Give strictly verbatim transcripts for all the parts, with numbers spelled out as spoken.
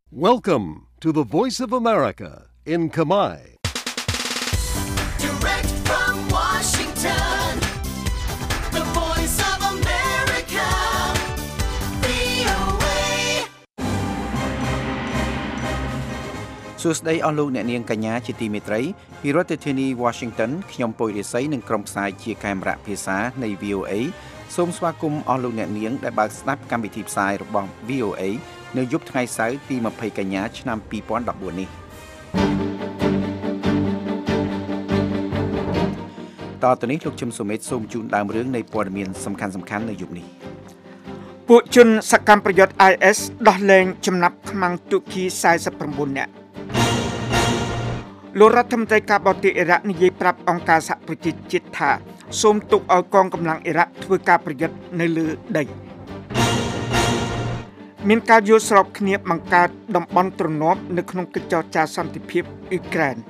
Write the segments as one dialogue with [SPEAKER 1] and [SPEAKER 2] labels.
[SPEAKER 1] Welcome to the Voice of America in Khmer.
[SPEAKER 2] Direct from Washington, the Voice of America, វី អូ เอ
[SPEAKER 3] សួស្តីអស់លោកអ្នកនាងកញ្ញាជាទីមេត្រីពីរដ្ឋធានី Washington ខ្ញុំពុយរិស័យនិងក្រុមផ្សាយជាកាមេរ៉ាភាសានៃ វី អូ เอ សូមស្វាគមន៍អស់លោកអ្នកនាងដែលបើកស្ដាប់កម្មវិធីផ្សាយរបស់ វី អូ เอ នៅយប់ថ្ងៃសៅរ៍ទីยี่สิบកញ្ញាឆ្នាំยี่สิบสิบสี่នេះតទៅនេះលោកជឹមសុមេតសូមជូនដើមរឿងនៃព័ត៌មានសំខាន់ៗនៅយប់នេះ
[SPEAKER 4] ពួកជនសកម្មប្រយុទ្ធ ไอ เอส ដោះលែងចំណាប់ខ្មាំងទូគីสี่สิบเก้าនាក់លោករដ្ឋមន្ត្រីការបរទេសអ៊ីរ៉ាក់និយាយប្រាប់អង្គការសហប្រជាជាតិថាសូមទុកឲ្យកងកម្លាំងអ៊ីរ៉ាក់ធ្វើការប្រយុទ្ធនៅលើដីមានការយល់ស្របគ្នាបង្កើតតំបន់ទ្រនាប់នៅក្នុងកិច្ចចរចាសន្តិភាពអ៊ុយក្រែន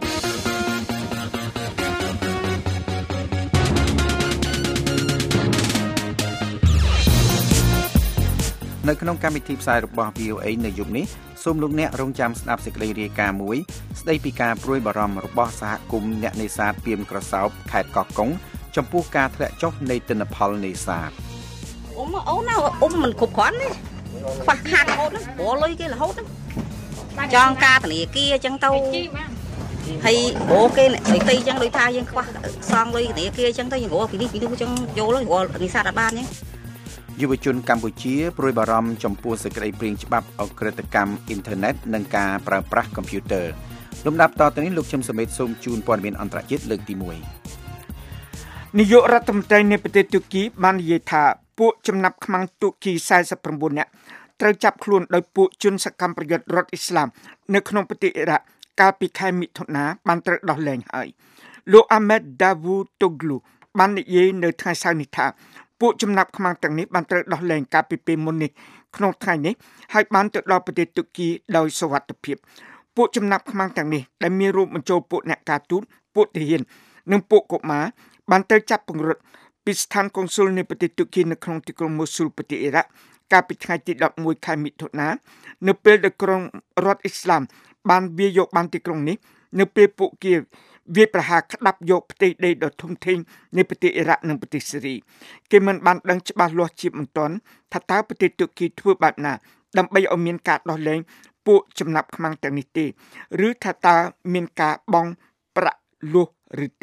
[SPEAKER 3] នៅក្នុងកម្មវិធីផ្សាយរបស់ វី អូ เอ នៅយប់នេះសូមលោកអ្នករងចាំស្ដាប់សេចក្តីរាយការណ៍មួយស្ដីពីការព្រួយបារម្ភរបស់សហគមន៍អ្នកនេសាទពាមក្រសោបខេត្តកោះកុងចំពោះការធ្លាក់ចុះនៃទិន្នផលនេសាទ
[SPEAKER 5] អ៊ំអូនណាអ៊ំមិនគ្រប់គ្រាន់ទេខ្វះខាតរហូតហ្នឹងព្រោះលុយគេរហូតហ្នឹងចង់ការធនាគារអញ្ចឹងទៅហើយអូគេស្អីទីអញ្ចឹងដូចថាយើងខ្វះសងលុយធនាគារអញ្ចឹងទៅយើងរកពីនេះពីនោះអញ្ចឹងយល់ហើយរកនេសាទអត់បានទេ
[SPEAKER 3] យុវជនកម្ពុជាព្រួយបារម្ភចំពោះសេចក្តីព្រាងច្បាប់អក្រិតកម្មអ៊ីនធឺណិតនិងការប្រើប្រាស់កុំព្យូទ័រលំដាប់តទៅនេះលោកជឹមសមេតសូមជូនព័ត៌មានអន្តរជាតិលើកទីមួយ
[SPEAKER 4] នាយករដ្ឋមន្ត្រីនៃប្រទេសទូគីបាននិយាយថាពួកចំណាប់ខ្មាំងទូគីสี่สิบเก้าនាក់ត្រូវចាប់ខ្លួនដោយពួកជនសកម្មប្រយុទ្ធរដ្ឋអ៊ីស្លាមនៅក្នុងប្រទេសអ៊ីរ៉ាក់កាលពីខែមិថុនាបានត្រូវដោះលែងហើយលោកអាមេតដាវូតូក្លូបាននិយាយនៅថ្ងៃសៅរ៍នេះថាពួកចំណាប់ខ្មាំងទាំងនេះបានត្រូវដោះលែងកាលពីពេលមុននេះក្នុងថ្ងៃនេះហើយបានទៅដល់ប្រទេសទូគីដោយសុវត្ថិភាពពួកចំណាប់ខ្មាំងទាំងនេះដែលមានរួមបញ្ចូលពួកអ្នកការទូតពួកទាហាននិងពួកកុមារបានត្រូវចាប់ពង្រត់ពីស្ថានកុងស៊ុលនៃប្រទេសទូគីនៅក្នុងទីក្រុងម៉ូស៊ូលប្រទេសអ៊ីរ៉ាក់កាលពីថ្ងៃទីដប់មួយខែមិថុនានៅពេលដែលក្រុមរដ្ឋអ៊ីស្លាមបានវាយយកបានទីក្រុងនេះនៅពេលពួកគេវាយប្រហារក្តាប់យកផ្ទៃដីដ៏ធំធេងនៃប្រទេសអ៊ីរ៉ាក់និងប្រទេសស៊េរីគេមិនបានដឹងច្បាស់លាស់ជាបន្ទាន់ថាតើប្រទេសទូគីធ្វើបែបណាដើម្បីឲ្យមានការដោះលែងពួកចំណាប់ខ្មាំងទាំងនេះទេឬថាតើមានការបង់ប្រាក់លុះឬទេ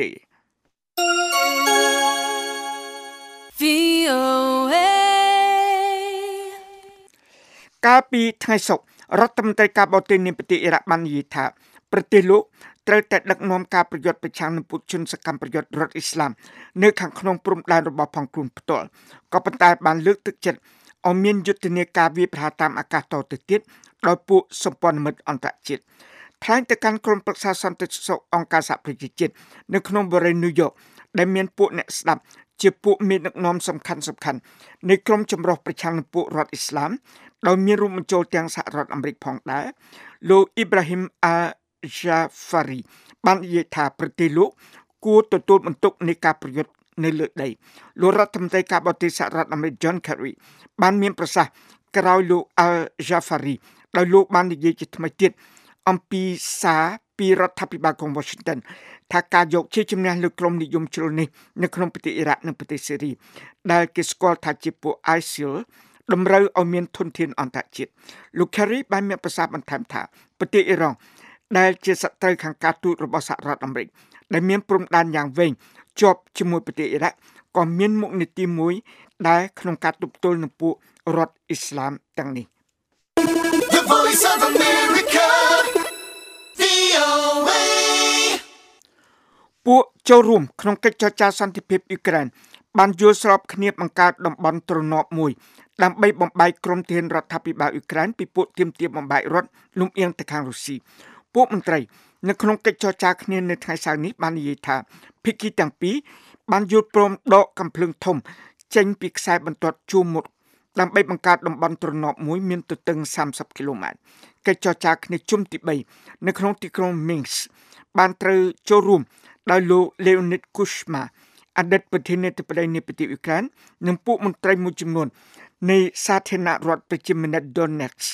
[SPEAKER 4] វី អូ เอ កាលពីថ្ងៃសុក្ររដ្ឋមន្ត្រីការបរទេសនៃប្រទេសអ៊ីរ៉ាក់បាននិយាយថាប្រទេសលោកត្រូវតែដឹកនាំការប្រយុទ្ធប្រឆាំងនឹងពួកជនសកម្មប្រយុទ្ធរដ្ឋអ៊ីស្លាមនៅខាងក្នុងព្រំដែនរបស់ផងខ្លួនផ្ទាល់ក៏ប៉ុន្តែបានលើកទឹកចិត្តឲ្យមានយុទ្ធនាការវាយប្រហារតាមអាកាសតទៅទៀតដោយពួកសម្ព័ន្ធមិត្តអន្តរជាតិថ្លែងទៅកាន់ក្រុមប្រឹក្សាសន្តិសុខអង្គការសហប្រជាជាតិនៅក្នុងបរិយាញូវយ៉កដែលមានពួកអ្នកស្ដាប់ជាពួកមេដឹកនាំសំខាន់សំខាន់នៃក្រុមចម្រុះប្រឆាំងនឹងពួករដ្ឋអ៊ីស្លាមដោយមានរួមបញ្ចូលទាំងសហរដ្ឋអាមេរិកផងដែរលោកអ៊ីប្រាហ៊ីមអាហ្សាហ្វារីបាននិយាយថាប្រទេសលោកគួរទទួលបន្ទុកនៃការប្រយុទ្ធនៅលើដីលោករដ្ឋមន្ត្រីការបរទេសសហរដ្ឋអាមេរិក John Kerry បានមានប្រសាសន៍ក្រោយលោក Al-Jafari ដោយលោកបាននិយាយជាថ្មីទៀតអំពីសារពីរដ្ឋាភិបាលក្រុង Washington ថាការយកជាជំនះលើក្រុមនិយមជ្រុលនេះនៅក្នុងប្រទេសអ៊ីរ៉ាក់និងប្រទេសស៊េរីដែលគេស្គាល់ថាជាពួក ไอ ซี แอล តម្រូវឲ្យមានធនធានអន្តរជាតិលោក Kerry បានមានប្រសាសន៍បន្ថែមថាប្រទេសអ៊ីរ៉ង់ដែលជាសត្រូវខាងការទូតរបស់សហរដ្ឋអាមេរិកដែលមានព្រំដែនយ៉ាងវែងជាប់ជាមួយប្រទេសអ៊ីរ៉ាក់ក៏មានមុខនីតិមួយដែលក្នុងការទប់ទល់នឹងពួករដ្ឋអ៊ីស្លាមទាំងនេះ
[SPEAKER 2] The Voice of America, វី អូ เอ
[SPEAKER 4] ពួកចូលរួមក្នុងកិច្ចចរចាសន្តិភាពអ៊ុយក្រែនបានយល់ស្របគ្នាបង្កើតតំបន់ទ្រនាប់មួយដើម្បីបំបែកក្រុមទាហានរដ្ឋាភិបាលអ៊ុយក្រែនពីពួកទាមទារបំបែករដ្ឋលំអៀងទៅខាងរុស្ស៊ីពួកមន្ត្រីនៅក្នុងកិច្ចចរចាគ្នានៅថ្ងៃសៅរ៍នេះបាននិយាយថាភាគីទាំងពីរបានយល់ព្រមដកកាំភ្លើងធំចេញពីខ្សែបន្ទាត់ជួរមុខដើម្បីបង្កើតតំបន់ទ្រនាប់មួយមានទទឹងសាមសិបគីឡូម៉ែត្រកិច្ចចរចាគ្នាជុំទីបីនៅក្នុងទីក្រុង Minsk បានត្រូវចូលរួមដោយលោក Leonid Kuchma អតីតប្រធានាធិបតីនៃប្រទេសអ៊ុយក្រែននិងពួកមន្ត្រីមួយចំនួននៃសាធារណរដ្ឋប្រជាមានិត Donetsk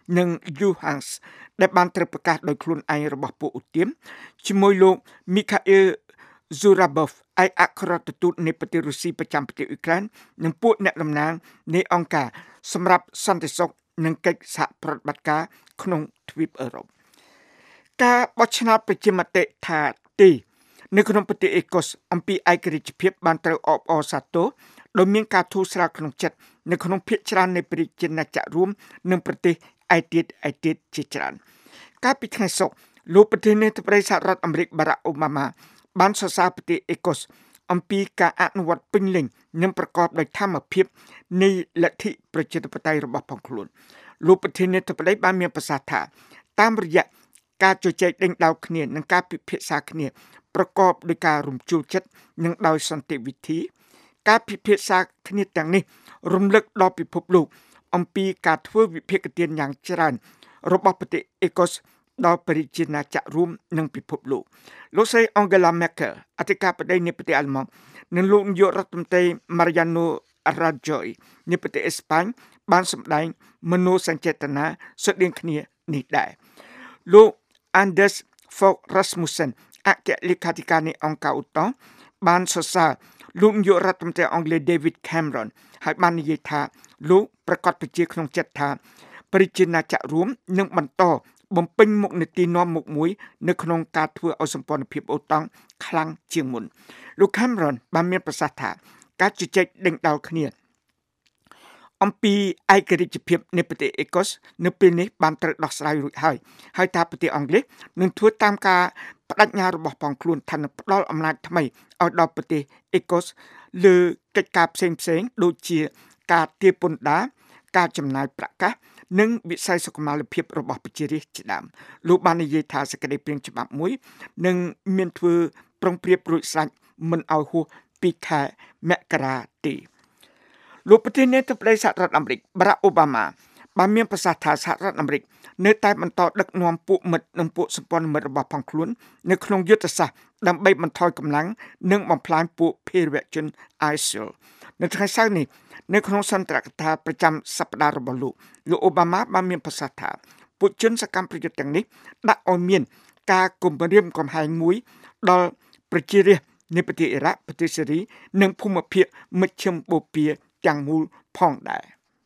[SPEAKER 4] និង Yuhans ដែលបានត្រូវប្រកាសដោយខ្លួនឯងរបស់ពួកឧទាមជាមួយលោក Mikhail Zurabov ឯកអគ្គរដ្ឋទូតនៃប្រទេសរុស្ស៊ីប្រចាំប្រទេសអ៊ុយក្រែននិងពួកអ្នកតំណាងនៃអង្គការសម្រាប់សន្តិសុខនិងកិច្ចសហប្រតិបត្តិការក្នុងទ្វីបអឺរ៉ុបការបោះឆ្នោតប្រជាមតិថាទេនៅក្នុងប្រទេសអេកូសអំពីឯករាជ្យភាពបានត្រូវអបអរសាទរដោយមានការធូរស្រាលក្នុងចិត្តនៅក្នុងភាគច្រើននៃប្រជាណាចក្ររួមនិងប្រទេសឯទៀតឯទៀតជាច្រើនកាលពីថ្ងៃសុក្រលោកប្រធានាធិបតីសហរដ្ឋអាមេរិកបារ៉ាក់អូបាម៉ាបានសរសើរប្រទេសអេកូសអំពីការអនុវត្តពេញលេញនិងប្រកបដោយធម្មភាពនៃលទ្ធិប្រជាធិបតេយ្យរបស់ផងខ្លួនលោកប្រធានាធិបតីបានមានប្រសាសន៍ថាតាមរយៈការជជែកដេញដោលគ្នានិងការពិភាក្សាគ្នាប្រកបដោយការរំជួលចិត្តនិងដោយសន្តិវិធីការពិភាក្សាគ្នាទាំងនេះរំលឹកដល់ពិភពលោកអំពីការធ្វើវិភាគទានយ៉ាងច្រើនរបស់ប្រទេសអេកូសដល់ប្រជាណាចក្ររួមនិងពិភពលោកលោកស្រី Angela Merkel អធិការបតីនៃប្រទេសអាល្លឺម៉ង់និងលោកនាយករដ្ឋមន្ត្រី Mariano Rajoy នៃប្រទេសអេស្ប៉ាញបានសម្ដែងមនោសញ្ចេតនាស្រដៀងគ្នានេះដែរលោក Anders Fogh Rasmussen អគ្គលេខាធិការនៃអង្គការអូតាំបានសរសើរលោកនាយករដ្ឋមន្ត្រីអង់គ្លេស David Cameron ហើយបាននិយាយថាលោកប្រកាសប្រជាក្នុងចិត្តថាប្រជាណាចក្ររួមនឹងបន្តបំពេញមុខនីតិនាំមុខមួយនៅក្នុងការធ្វើឲ្យសម្ព័ន្ធភាពអូតាំងខ្លាំងជាងមុនលោក Cameron បានមានប្រសាសន៍ថាការជជែកដេញដោលគ្នាអំពីឯករាជ្យភាពនៃប្រទេសអេកូសនៅពេលនេះបានត្រូវដោះស្រាយរួចហើយហើយថាប្រទេសអង់គ្លេសនឹងធ្វើតាមការបដិញ្ញារបស់ផងខ្លួនថានឹងផ្ដល់អំណាចថ្មីឲ្យដល់ប្រទេសអេកូសលើកិច្ចការផ្សេងៗដូចជាការទារពន្ធដារការចំណាយប្រាក់កាសនិងវិស័យសុខុមាលភាពរបស់ប្រជារាស្ត្រជាដើមលោកបាននិយាយថាសេចក្តីព្រាងច្បាប់មួយនឹងមានធ្វើប្រុងប្រៀបរួចស្រេចមិនឲ្យហួសពីខែមករាទេលោកប្រធានាធិបតីសហរដ្ឋអាមេរិក Barack Obama បានមានប្រសាសន៍ថាសហរដ្ឋអាមេរិកនៅតែបន្តដឹកនាំពួកមិត្តនិងពួកសម្ព័ន្ធមិត្តរបស់ផងខ្លួននៅក្នុងយុទ្ធសាស្ត្រដើម្បីបន្ថយកម្លាំងនិងបំផ្លាញពួកភេរវជន អ៊ីសរ៉ាអែល នៅថ្ងៃសៅរ៍នេះនៅក្នុងសន្ទរកថាប្រចាំសប្តាហ៍របស់លោកលោកអូបាម៉ាបានមានប្រសាសន៍ថាពួកជនសកម្មប្រយុទ្ធទាំងនេះដាក់ឲ្យមានការគំរាមកំហែងមួយដល់ប្រជារាស្ត្រនៃប្រទេសអ៊ីរ៉ាក់ប្រទេសសេរីនិងភូមិភាគមជ្ឈិមបូព៌ាទាំងមូលផងដែរ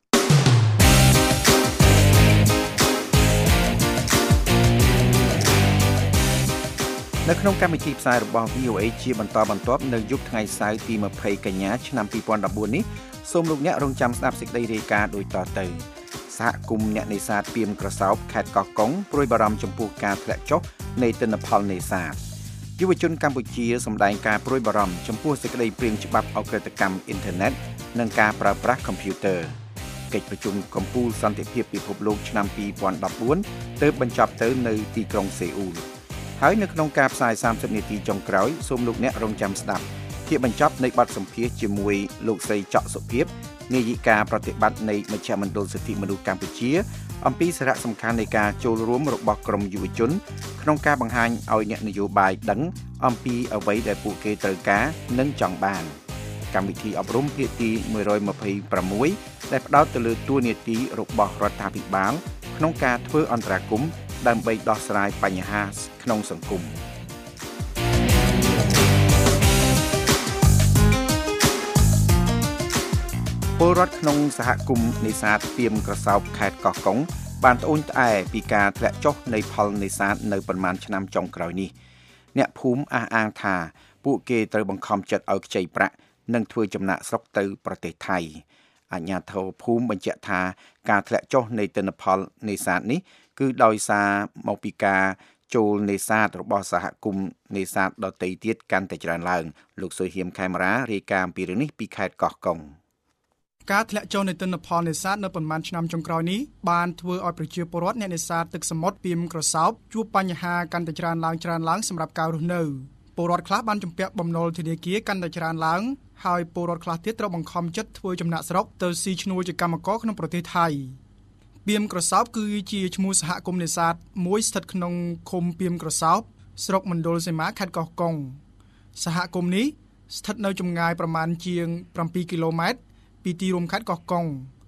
[SPEAKER 3] នៅក្នុងកម្មវិធីផ្សាយរបស់ វី អូ អេ ជាបន្តបន្ទាប់នៅយប់ថ្ងៃសៅរ៍ទីម្ភៃកញ្ញាឆ្នាំពីរពាន់ដប់បួននេះសូមលោកអ្នករងចាំស្ដាប់សេចក្តីរាយការណ៍ដូចតទៅសហគមន៍អ្នកនេសាទពីមក្រសោបខេត្តកោះកុងព្រួយបារម្ភចំពោះការធ្លាក់ចុះនៃទិន្នផលនេសាទយុវជនកម្ពុជាសម្ដែងការព្រួយបារម្ភចំពោះសេចក្តីព្រាងច្បាប់អក្រិតកម្មអ៊ីនធឺណិតនិងការប្រើប្រាស់កុំព្យូទ័រកិច្ចប្រជុំកំពូលសន្តិភាពពិភពលោកឆ្នាំពីរពាន់ដប់បួនទើបបញ្ចប់ទៅនៅទីក្រុងសេអ៊ូលហើយនៅក្នុងការផ្សាយសាមសិបនាទីចុងក្រោយសូមលោកអ្នករងចាំស្ដាប់ភាគបញ្ចប់នៃបទសម្ភាសន៍ជាមួយលោកស្រីច័កសុភាពនាយិកាប្រតិបត្តិនៃមជ្ឈមណ្ឌលសិទ្ធិមនុស្សកម្ពុជាអំពីសារៈសំខាន់នៃការចូលរួមរបស់ក្រមយុវជនក្នុងការបង្ហាញឲ្យអ្នកនយោបាយដឹងអំពីអ្វីដែលពួកគេត្រូវការនិងចង់បានកម្មវិធីអប់រំភាគទីមួយរយម្ភៃប្រាំមួយដែលផ្ដោតទៅលើតួនាទីរបស់រដ្ឋាភិបាលក្នុងការធ្វើអន្តរាគមន៍ដើម្បីដោះស្រាយបញ្ហាក្នុងសង្គមពលរដ្ឋក្នុងសហគមន៍នេសាទពីមក្រសោបខេត្តកោះកុងបានត្អូញត្អែពីការធ្លាក់ចុះនៃផលនេសាទនៅប្រមាណឆ្នាំចុងក្រោយនេះអ្នកភូមិអះអាងថាពួកគេត្រូវបង្ខំចិត្តឲ្យខ្ចីប្រាក់និងធ្វើចំណាកស្រុកទៅប្រទេសថៃអាជ្ញាធរភូមិបញ្ជាក់ថាការធ្លាក់ចុះនៃទិន្នផលនេសាទនេះគឺដោយសារមកពីការចូលនេសាទរបស់សហគមន៍នេសាទដទៃទៀតកាន់តែច្រើនឡើងលោកសុហៀមខេមរារាយការណ៍អំពីរឿងនេះពីខេត្តកោះកុង
[SPEAKER 6] ការធ្លាក់ចុះនៃទិន្នផលនេសាទនៅប៉ុន្មានឆ្នាំចុងក្រោយនេះបានធ្វើឲ្យប្រជាពលរដ្ឋអ្នកនេសាទទឹកសមុទ្រពីមក្រសោបជួបបញ្ហាកាន់តែច្រើនឡើងច្រើនឡើងសម្រាប់ការរស់នៅពលរដ្ឋខ្លះបានជំពាក់បំណុលធនាគារកាន់តែច្រើនឡើងហើយពលរដ្ឋខ្លះទៀតត្រូវបង្ខំចិត្តធ្វើចំណាកស្រុកទៅស៊ីឈ្នួលជាកម្មករក្នុងប្រទេសថៃពីមក្រសោបគឺជាឈ្មោះសហគមន៍នេសាទមួយស្ថិតក្នុងឃុំពីមក្រសោបស្រុកមណ្ឌលសីមាខេត្តកោះកុងសហគមន៍នេះស្ថិតនៅចម្ងាយប្រមាណជាង7គីឡូម៉ែត្រពីទីរួមខេត្តកោះកុង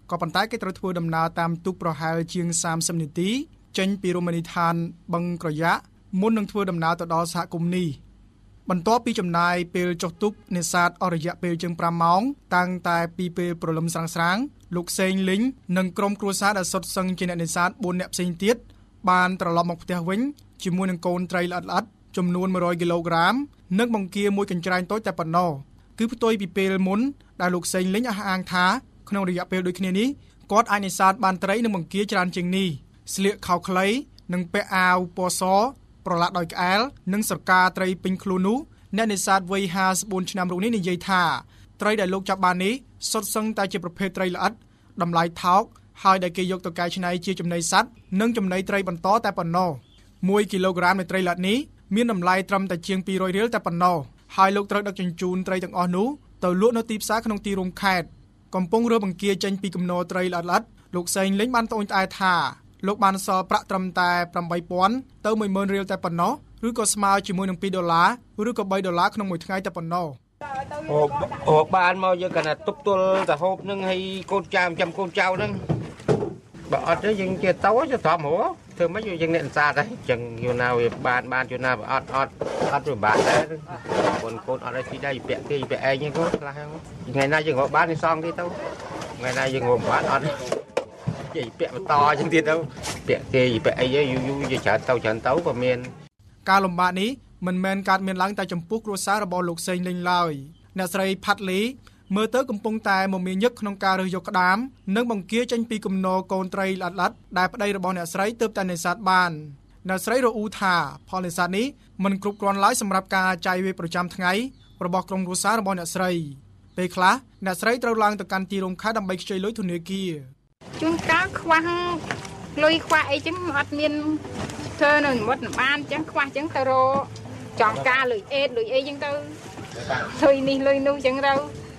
[SPEAKER 6] ក៏ប៉ុន្តែគេត្រូវធ្វើដំណើរតាមទូកប្រហែលជាងសាមសិបនាទីចេញពីរមណីយដ្ឋានបឹងក្រយ៉ាក់មុននឹងធ្វើដំណើរទៅដល់សហគមន៍នេះបន្ទាប់ពីចំណាយពេលចុះទូកនេសាទអស់រយៈពេលជាងប្រាំម៉ោងតាំងតែពីពេលព្រលឹមស្រាងៗលោកសេងលីងនិងក្រុមគ្រួសារដែលសុទ្ធសឹងជាអ្នកនេសាទបួនអ្នកផ្សេងទៀតបានត្រឡប់មកផ្ទះវិញជាមួយនឹងកូនត្រីល្អិតៗចំនួនមួយរយគីឡូក្រាមនិងបង្គាមួយកញ្ច្រែងតូចតែប៉ុណ្ណោះគឺផ្ទុយពីពេលមុនដែលលោកសេងលីងអះអាងថាក្នុងរយៈពេលដូចគ្នានេះគាត់អាចនេសាទបានត្រីនិងបង្គាច្រើនជាងនេះស្លៀកខោខ្លីនិងពាក់អាវពណ៌សប្រឡាក់ដោយក្អែលនិងស្រកាត្រីពេញខ្លួននោះអ្នកនេសាទវ័យห้าสิบสี่ឆ្នាំរូបនេះនិយាយថាត្រីដែលលោកចាប់បាននេះសុទ្ធសឹងតែជាប្រភេទត្រីល្អិតតម្លៃថោកហើយដែលគេយកទៅកែច្នៃជាចំណីសត្វនិងចំណីត្រីបន្តតែប៉ុណ្ណោះមួយគីឡូក្រាមនៃត្រីល្អិតនេះមានតម្លៃត្រឹមតែជាងពីររយរៀលតែប៉ុណ្ណោះហើយលោកត្រូវដឹកជញ្ជូនត្រីទាំងអស់នោះទៅលក់នៅទីផ្សារក្នុងទីរួមខេត្តកំពុងរើបង្គាចេញពីគំនរត្រីល្អិតៗលោកសេងលេងបានត្អូញត្អែថាលោកបានសល់ប្រាក់ត្រឹមតែប្រាំបីពាន់ទៅមួយម៉ឺនរៀលតែប៉ុណ្ណោះឬក៏ស្មើជាមួយនឹងពីរដុល្លារឬក៏បីដុល្លារក្នុងមួយថ្ងៃតែប៉ុណ្ណោះ
[SPEAKER 7] អូអូបានមកយើងកណ្ដាទុកទល់តែហូបនឹងហើយកូនចៅចាំកូនចៅនឹងបើអត់ទេយើងជាតោទៅត្រមហ៎ធ្វើមិនយើងអ្នកនេសាទហ្នឹងចឹងយូរណាវាបានបានយូរណាអត់អត់អត់ពិបាកដែរកូនកូនអត់ឲ្យទីដែរពាក់គេពាក់ឯងហ្នឹងកូនខ្លះថ្ងៃណាយើងរកបាននេះសងទីទៅថ្ងៃណាយើងរកបានអត់និយាយពាក់បន្តចឹងទៀតទៅពាក់គេពាក់អីយូរយូរយើងច្រើនទៅច្រើនទៅក៏មាន
[SPEAKER 6] ការលំបាកនេះមិនមែនកើតមានឡើងតែចំពោះគ្រួសាររបស់លោកសេងលេងឡើយអ្នកស្រីផាត់លីមើលទៅកំពុងតែមមាញឹកក្នុងការរើសយកក្តាមនិងបង្គាចេញពីគំនរកូនត្រីល្អិតៗដែលប្តីរបស់អ្នកស្រីទើបតែនេសាទបានអ្នកស្រីរអ៊ូថាផលនេសាទនេះមិនគ្រប់គ្រាន់ឡើយសម្រាប់ការចាយវាយប្រចាំថ្ងៃរបស់ក្រុមគ្រួសាររបស់អ្នកស្រីពេលខ្លះអ្នកស្រីត្រូវឡើងទៅកាន់ទីរួមខេត្តដើម្បីខ្ចីលុយធនាគារ
[SPEAKER 8] ជួនកាលខ្វះលុយខ្វះអីចឹងអត់មានធ្វើនៅមុតបានចឹងខ្វះចឹងទៅរកចង់ការលុយអេតលុយអីចឹងទៅលុយនេះលុយនោះចឹងទៅ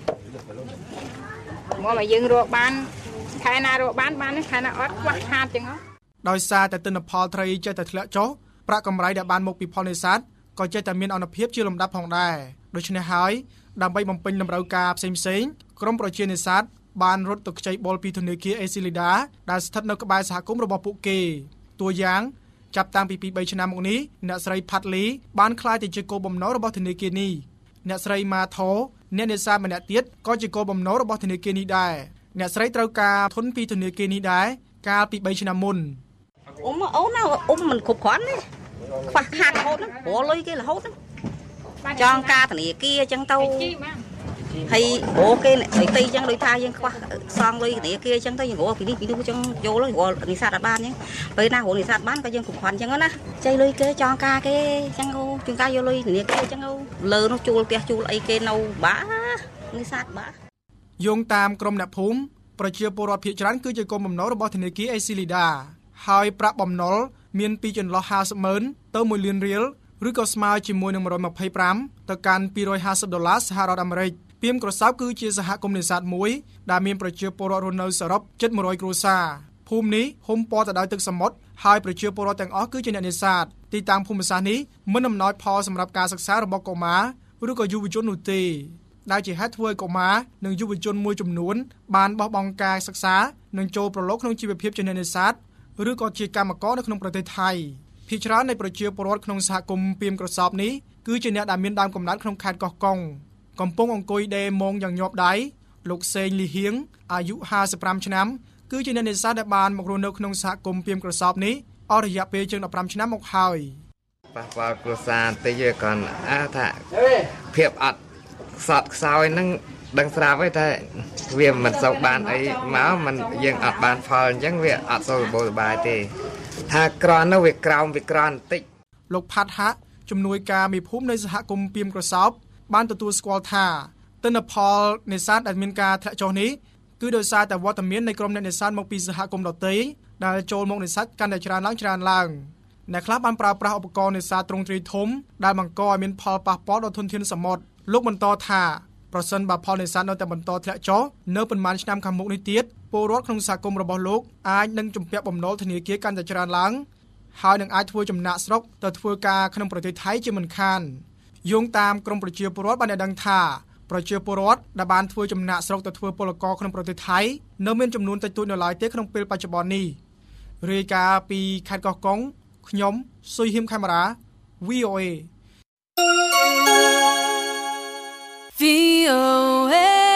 [SPEAKER 8] មកមកយើងរកបានខែណារកបានបានខែណាអត់ខ្វះខាតចឹងហ៎
[SPEAKER 6] ដោយសារតែទិន្នផលត្រីចេះតែធ្លាក់ចុះប្រាក់កម្រៃដែលបានមកពីផលនេសាទក៏ចេះតែមានអនុភាពជាលំដាប់ផងដែរដូច្នេះហើយដើម្បីបំពេញតម្រូវការផ្សេងផ្សេងក្រុមប្រជានេសាទបានរត់ទៅខ្ចីបុលពីធនាគារអេស៊ីលីដាដែលស្ថិតនៅក្បែរសហគមន៍របស់ពួកគេតួយ៉ាងចាប់តាំងពីពីរបីឆ្នាំមកនេះអ្នកស្រីផាត់លីបានក្លាយទៅជាគោលបំណងរបស់ធនាគារនេះអ្នកស្រីម៉ាថូអ្នកនេសាទម្នាក់ទៀតក៏ជាគោលបំណងរបស់ធនាគារនេះដែរអ្នកស្រីត្រូវការធនពីធនាគារនេះដែរកាលពីបីឆ្នាំមុន
[SPEAKER 5] អ៊ំអូនណាអ៊ំមិនគ្រប់គ្រាន់ទេខ្វះខាតរហូតហ្នឹងព្រោះលុយគេរហូតហ្នឹងចង់ការធនាគារអញ្ចឹងទៅហើយអូគេស្អីទីអញ្ចឹងដូចថាយើងខ្វះសងលុយធនាគារអញ្ចឹងទៅយើងរកពីនេះពីនោះអញ្ចឹងយកលុយរកនេសាទអត់បានអញ្ចឹងពេលណារកនេសាទបានក៏យើងគ្រប់គ្រាន់អញ្ចឹងណាចៃលុយគេចង់ការគេអញ្ចឹងអូជួនកាលយកលុយធនាគារអញ្ចឹងអូលើនោះជួលផ្ទះជួលអីគេនៅបានេសាទបា
[SPEAKER 6] យោងតាមក្រុមអ្នកភូមិប្រជាពលរដ្ឋភាគច្រើនគឺជាគោលបំណងរបស់ធនាគារអេស៊ីលីដាហើយប្រាក់បំណុលមានពីចន្លោះห้าสิบម៉ឺនទៅមួយលានរៀលឬក៏ស្មើជាមួយនឹងមួយរយម្ភៃប្រាំទៅកាន់ពីររយห้าสิบដុល្លារសហរដ្ឋអាមេរិកពីមក្រសោបគឺជាសហគមន៍នេសាទមួយដែលមានប្រជាពលរដ្ឋរស់នៅសរុបជិតមួយរយគ្រួសារភូមិនេះហ៊ុំព័ទ្ធទៅដោយទឹកសមុទ្រហើយប្រជាពលរដ្ឋទាំងអស់គឺជាអ្នកនេសាទទីតាំងភូមិសាស្ត្រនេះមិនអំណោយផលសម្រាប់ការសិក្សារបស់កុមារឬក៏យុវជននោះទេដែលជាហេតុធ្វើឲ្យកុមារនិងយុវជនមួយចំនួនបានបោះបង់ការសិក្សានិងចូលប្រឡូកក្នុងជីវភាពជាអ្នកនេសាទឬក៏ជាកម្មករនៅក្នុងប្រទេសថៃភាគច្រើននៃប្រជាពលរដ្ឋក្នុងសហគមន៍ពីមក្រសោបនេះគឺជាអ្នកដែលមានដើមកំណើតក្នុងខេត្តកោះកុងកំពុងអង្គុយដេរម៉ងយ៉ាងញាប់ដៃលោកសេងលីហៀងអាយុห้าสิบห้าឆ្នាំគឺជាអ្នកនេសាទដែលបានមករស់នៅក្នុងសហគមន៍ពីមក្រសោបនេះអស់រយៈពេលជាងដប់ប្រាំឆ្នាំមកហើយ
[SPEAKER 7] ប៉ះពាល់គ្រួសារតិចគាត់អាថាភាពអត់ខ្សត់ខ្សោយហ្នឹងដឹងស្រាប់ទេតែវាមិនសូវបានអីមកមិនយើងអត់បានផលអញ្ចឹងវាអត់សូវបបោបាយទេថាក្រននោះវាក្រោមវាក្រនបន្តិច
[SPEAKER 6] លោកផាត់ហាក់ជំនួយការមេភូមិនៃសហគមន៍ពីមក្រសោបបានទទួលស្គាល់ថាទិន្នផលនេសាទដែលមានការធ្លាក់ចុះនេះគឺដោយសារតែវត្តមាននៃក្រុមអ្នកនេសាទមកពីសហគមន៍ដទៃដែលចូលមកនេសាទកាន់តែច្រើនឡើងច្រើនឡើងអ្នកខ្លះបានប្រើប្រាស់ឧបករណ៍នេសាទទ្រង់ទ្រាយធំដែលបង្កឲ្យមានផលប៉ះពាល់ដល់ធនធានសមុទ្រលោកបន្តថាប្រសិនបើផលនេសាទនៅតែបន្តធ្លាក់ចុះនៅប៉ុន្មានឆ្នាំខាងមុខនេះទៀតពលរដ្ឋក្នុងសហគមន៍របស់លោកអាចនឹងជំពាក់បំណុលធនាគារកាន់តែច្រើនឡើងហើយនឹងអាចធ្វើចំណាក់ស្រុកទៅធ្វើការក្នុងប្រទេសថៃជាមិនខានយោងតាមក្រមប្រជាពលរដ្ឋបានដឹងថាប្រជាពលរដ្ឋដែលបានធ្វើចំណាក់ស្រុកទៅធ្វើពលករក្នុងប្រទេសថៃនៅមានចំនួនតិចតួចនៅឡើយទេក្នុងពេលបច្ចុប្បន្ននេះរាយការណ៍ពីខេត្តកោះកុងខ្ញុំស៊ុយហ៊ីមខេមរ៉ា វី អូ เอ
[SPEAKER 2] វី អូ เอ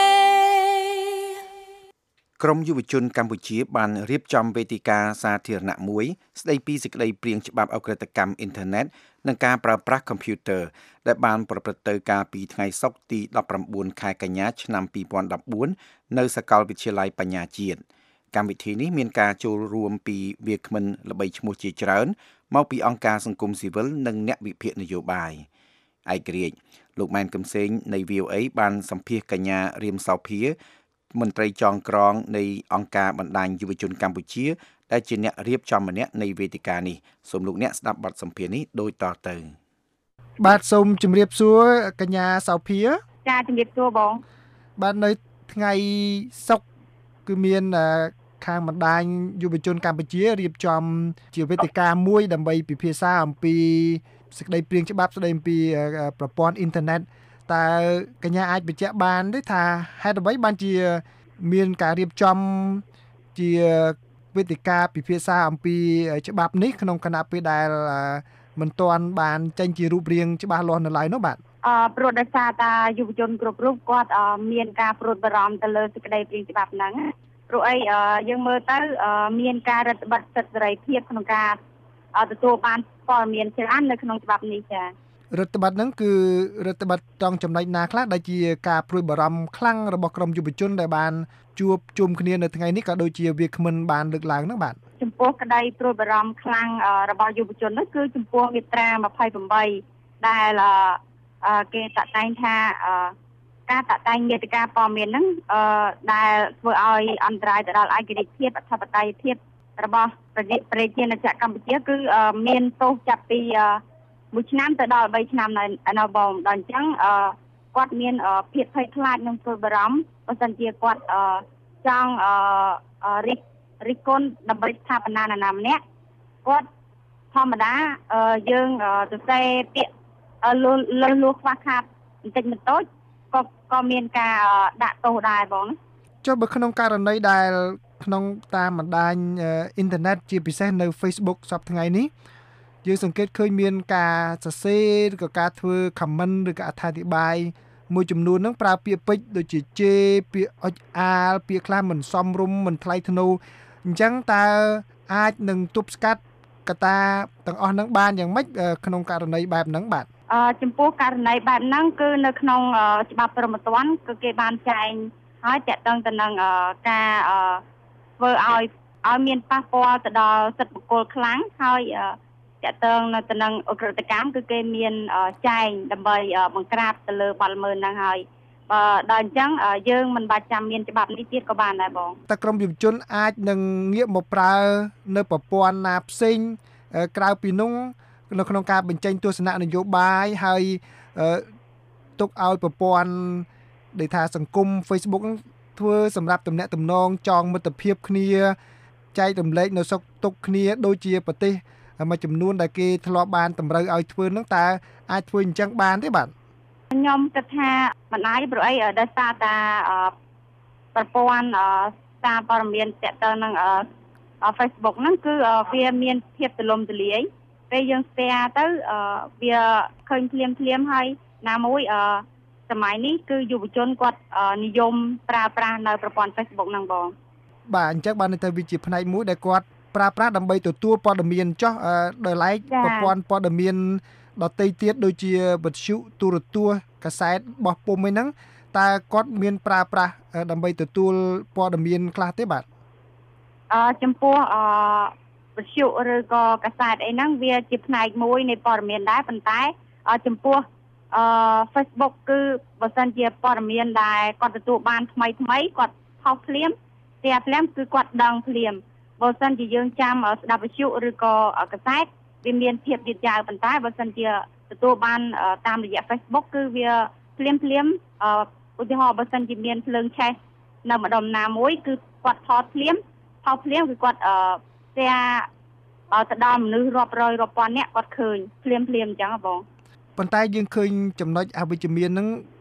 [SPEAKER 3] ក្រមយុវជនកម្ពុជាបានរៀបចំវេទិកាសាធារណៈមួយស្ដីពីសេចក្តីព្រាងច្បាប់អក្រិតកម្មអ៊ីនធឺណិតនិងការប្រើប្រាស់កុំព្យូទ័រដែលបានប្រព្រឹត្តទៅកាលពីថ្ងៃសុក្រទីដប់ប្រាំបួនខែកញ្ញាឆ្នាំពីរពាន់ដប់បួននៅសាកលវិទ្យាល័យបញ្ញាជាតិកម្មវិធីនេះមានការចូលរួមពីវាគ្មិនល្បីឈ្មោះជាច្រើនមកពីអង្គការសង្គមស៊ីវិលនិងអ្នកវិភាគនយោបាយឯករាជ្យលោកម៉ែនកឹមសេងនៃ វី អូ เอ បានសម្ភាសកញ្ញារៀមសោភាមន្ត្រីចងក្រងនៃអង្គការបណ្ដាញយុវជនកម្ពុជាដែលជាអ្នករៀបចំម្នាក់នៃវេទិកានេះសូមលោកអ្នកស្ដាប់បទសម្ភាសន៍នេះដូចតទៅ
[SPEAKER 9] បាទសូមជម្រាបសួរកញ្ញាសោភា
[SPEAKER 10] ចាជម្រាបសួរបង
[SPEAKER 9] បាទនៅថ្ងៃសុក្រគឺមានខាងបណ្ដាញយុវជនកម្ពុជារៀបចំជាវេទិកាមួយដើម្បីពិភាក្សាអំពីសេចក្តីព្រាងច្បាប់ស្តីអំពីប្រព័ន្ធអ៊ីនធឺណិតតើកញ្ញាអាចបញ្ជាក់បានទេថាហេតុអ្វីបានជាមានការរៀបចំជាវេទិកាពិភាក្សាអំពីច្បាប់នេះក្នុងគណៈពេលដែលមិនទាន់បានចេញជារូបរាងច្បាស់លាស់នៅឡើយនោះបាទ
[SPEAKER 10] អឺព្រោះដោយសារតាយុវជនគ្រប់រូបគាត់មានការព្រួយបារម្ភទៅលើសេចក្តីព្រាងច្បាប់ហ្នឹងព្រោះអីយើងមើលទៅមានការរឹតបន្តឹងសិទ្ធិសេរីភាពក្នុងការទទួលបានព័ត៌មានច្រើននៅក្នុងច្បាប់នេះចា៎
[SPEAKER 9] រដ្ឋបတ်ហ្នឹងគឺរដ្ឋបတ်តង់ចំណុចណាខ្លះដែលជាការព្រួយបារម្ភខ្លាំងរបស់ក្រមយុវជនដែលបានជួបជុំគ្នានៅថ្ងៃនេះក៏ដូចជាវាគ្មិនបានលើកឡើងហ្នឹងបាទ
[SPEAKER 10] ចំពោះក្តីព្រួយបារម្ភខ្លាំងរបស់យុវជននោះគឺចំពោះមាត្រាម្ភៃប្រាំដែលគេតាក់តែងថាការតាក់តែងមាតិកាព័ត៌មានហ្នឹងដែលធ្វើឲ្យអន្តរាយទៅដល់ឯករាជ្យភាពអធិបតេយ្យភាពរបស់ប្រជាណាចក្រកម្ពុជាគឺមានទោសចាប់ពីមួយឆ្នាំទៅដល់បីឆ្នាំនៅនៅបងដល់អញ្ចឹងគាត់មានភាពភ័យខ្លាចនិងព្រួយបារម្ភបើសិនជាគាត់ចង់រិះរិះគន់ដើម្បីស្ថាបនាណាម្នាក់គាត់ធម្មតាយើងទៅសេពាក្យលឺលឺខ្វះខាតបន្តិចបន្តួចក៏ក៏មានការដាក់ទោសដែរបង
[SPEAKER 9] ចុះបើក្នុងករណីដែលក្នុងតាមបណ្ដាញអ៊ីនធឺណិតជាពិសេសនៅ Facebook សប្តាហ៍ថ្ងៃនេះយើងសង្កេតឃើញមានការសរសេរឬក៏ការធ្វើ comment ឬក៏អត្ថាធិប្បាយមួយចំនួនហ្នឹងប្រើពាក្យពេចន៍ដូចជាជេរពាក្យអុចអាលពាក្យខ្លះមិនសមរម្យមិនថ្លៃថ្នូរអញ្ចឹងតើអាចនឹងទប់ស្កាត់កត្តាទាំងអស់ហ្នឹងបានយ៉ាងម៉េចក្នុងករណីបែបហ្នឹងបាទ
[SPEAKER 10] អឺចំពោះករណីបែបហ្នឹងគឺនៅក្នុងច្បាប់ព្រហ្មទណ្ឌគឺគេបានចែងហើយតាក់ទងទៅនឹងការធ្វើឲ្យឲ្យមានប៉ះពាល់ទៅដល់សិទ្ធិបុគ្គលខ្លាំងហើយតាក់ទងនៅទៅនឹងអក្រិតកម្មគឺគេមានចែងដើម្បីបង្ក្រាបទៅលើបទល្មើសហ្នឹងហើយបើដល់អញ្ចឹងយើងមិនបាច់ចាំមានច្បាប់នេះទៀតក៏បានដែរបង
[SPEAKER 9] តែក្រមយុវជនអាចនឹងងាកមកប្រើនៅប្រព័ន្ធណាផ្សេងក្រៅពីនោះនៅក្នុងការបញ្ចេញទស្សនៈនយោបាយហើយទុកឲ្យប្រព័ន្ធដែលថាសង្គម Facebook ធ្វើសម្រាប់ទំនាក់ទំនងចងមិត្តភាពគ្នាចែករំលែកនៅសុខទុក្ខគ្នាដូចជាប្រទេសមួយចំនួនដែលគេធ្លាប់បានតម្រូវឲ្យធ្វើហ្នឹងតើអាចធ្វើអញ្ចឹងបានទេបាទ
[SPEAKER 10] ខ្ញុំគិតថាមិនអាចព្រោះអីដោយសារតាប្រព័ន្ធសារព័ត៌មានតាក់ទងនឹង Facebook ហ្នឹងគឺវាមានភាពទូលំទូលាយពេលយើង share ទៅវាឃើញភ្លាមភ្លាមហើយណាមួយសម័យនេះគឺយុវជនគាត់និយមប្រើប្រាស់នៅប្រព័ន្ធ Facebook ហ្នឹងបង
[SPEAKER 9] បាទអញ្ចឹងបានន័យថាវាជាផ្នែកមួយដែលគាត់ប្រើប្រាស់ដើម្បីទទួលព័ត៌មានចោះដោយឡែកប្រព័ន្ធព័ត៌មានដទៃទៀតដូចជាវិទ្យុទូរទស្សន៍កាសែតបោះពុម្ពអីហ្នឹងតើគាត់មានប្រើប្រាស់ដើម្បីទទួលព័ត៌មានខ្លះទេបាទ
[SPEAKER 10] អឺចំពោះអឺវិទ្យុឬក៏កាសែតអីហ្នឹងវាជាផ្នែកមួយនៃព័ត៌មានដែរប៉ុន្តែចំពោះអឺ Facebook គឺបើសិនជាព័ត៌មានដែលគាត់ទទួលបានថ្មីថ្មីគាត់ផុសភ្លាមតែភ្លាមគឺគាត់ដឹងភ្លាមបើសិនជាយើងចាំស្ដាប់វិទ្យុឬក៏កាសែតវាមានភាពយឺតយ៉ាវប៉ុន្តែបើសិនជាទទួលបានតាមរយៈ Facebook គឺវាភ្លាមភ្លាមឧទាហរណ៍បើសិនជាមានភ្លើងឆេះនៅម្ដុំណាមួយគឺគាត់ថតភ្លាមថតភ្លាមគឺគាត់តែទៅដល់មនុស្សរាប់រយរាប់ពាន់នាក់គាត់ឃើញភ្លាមភ្លាមអញ្ចឹងបង
[SPEAKER 9] ប៉ុន្តែយើងឃើញចំណុចអវិជ្ជមានហ្នឹង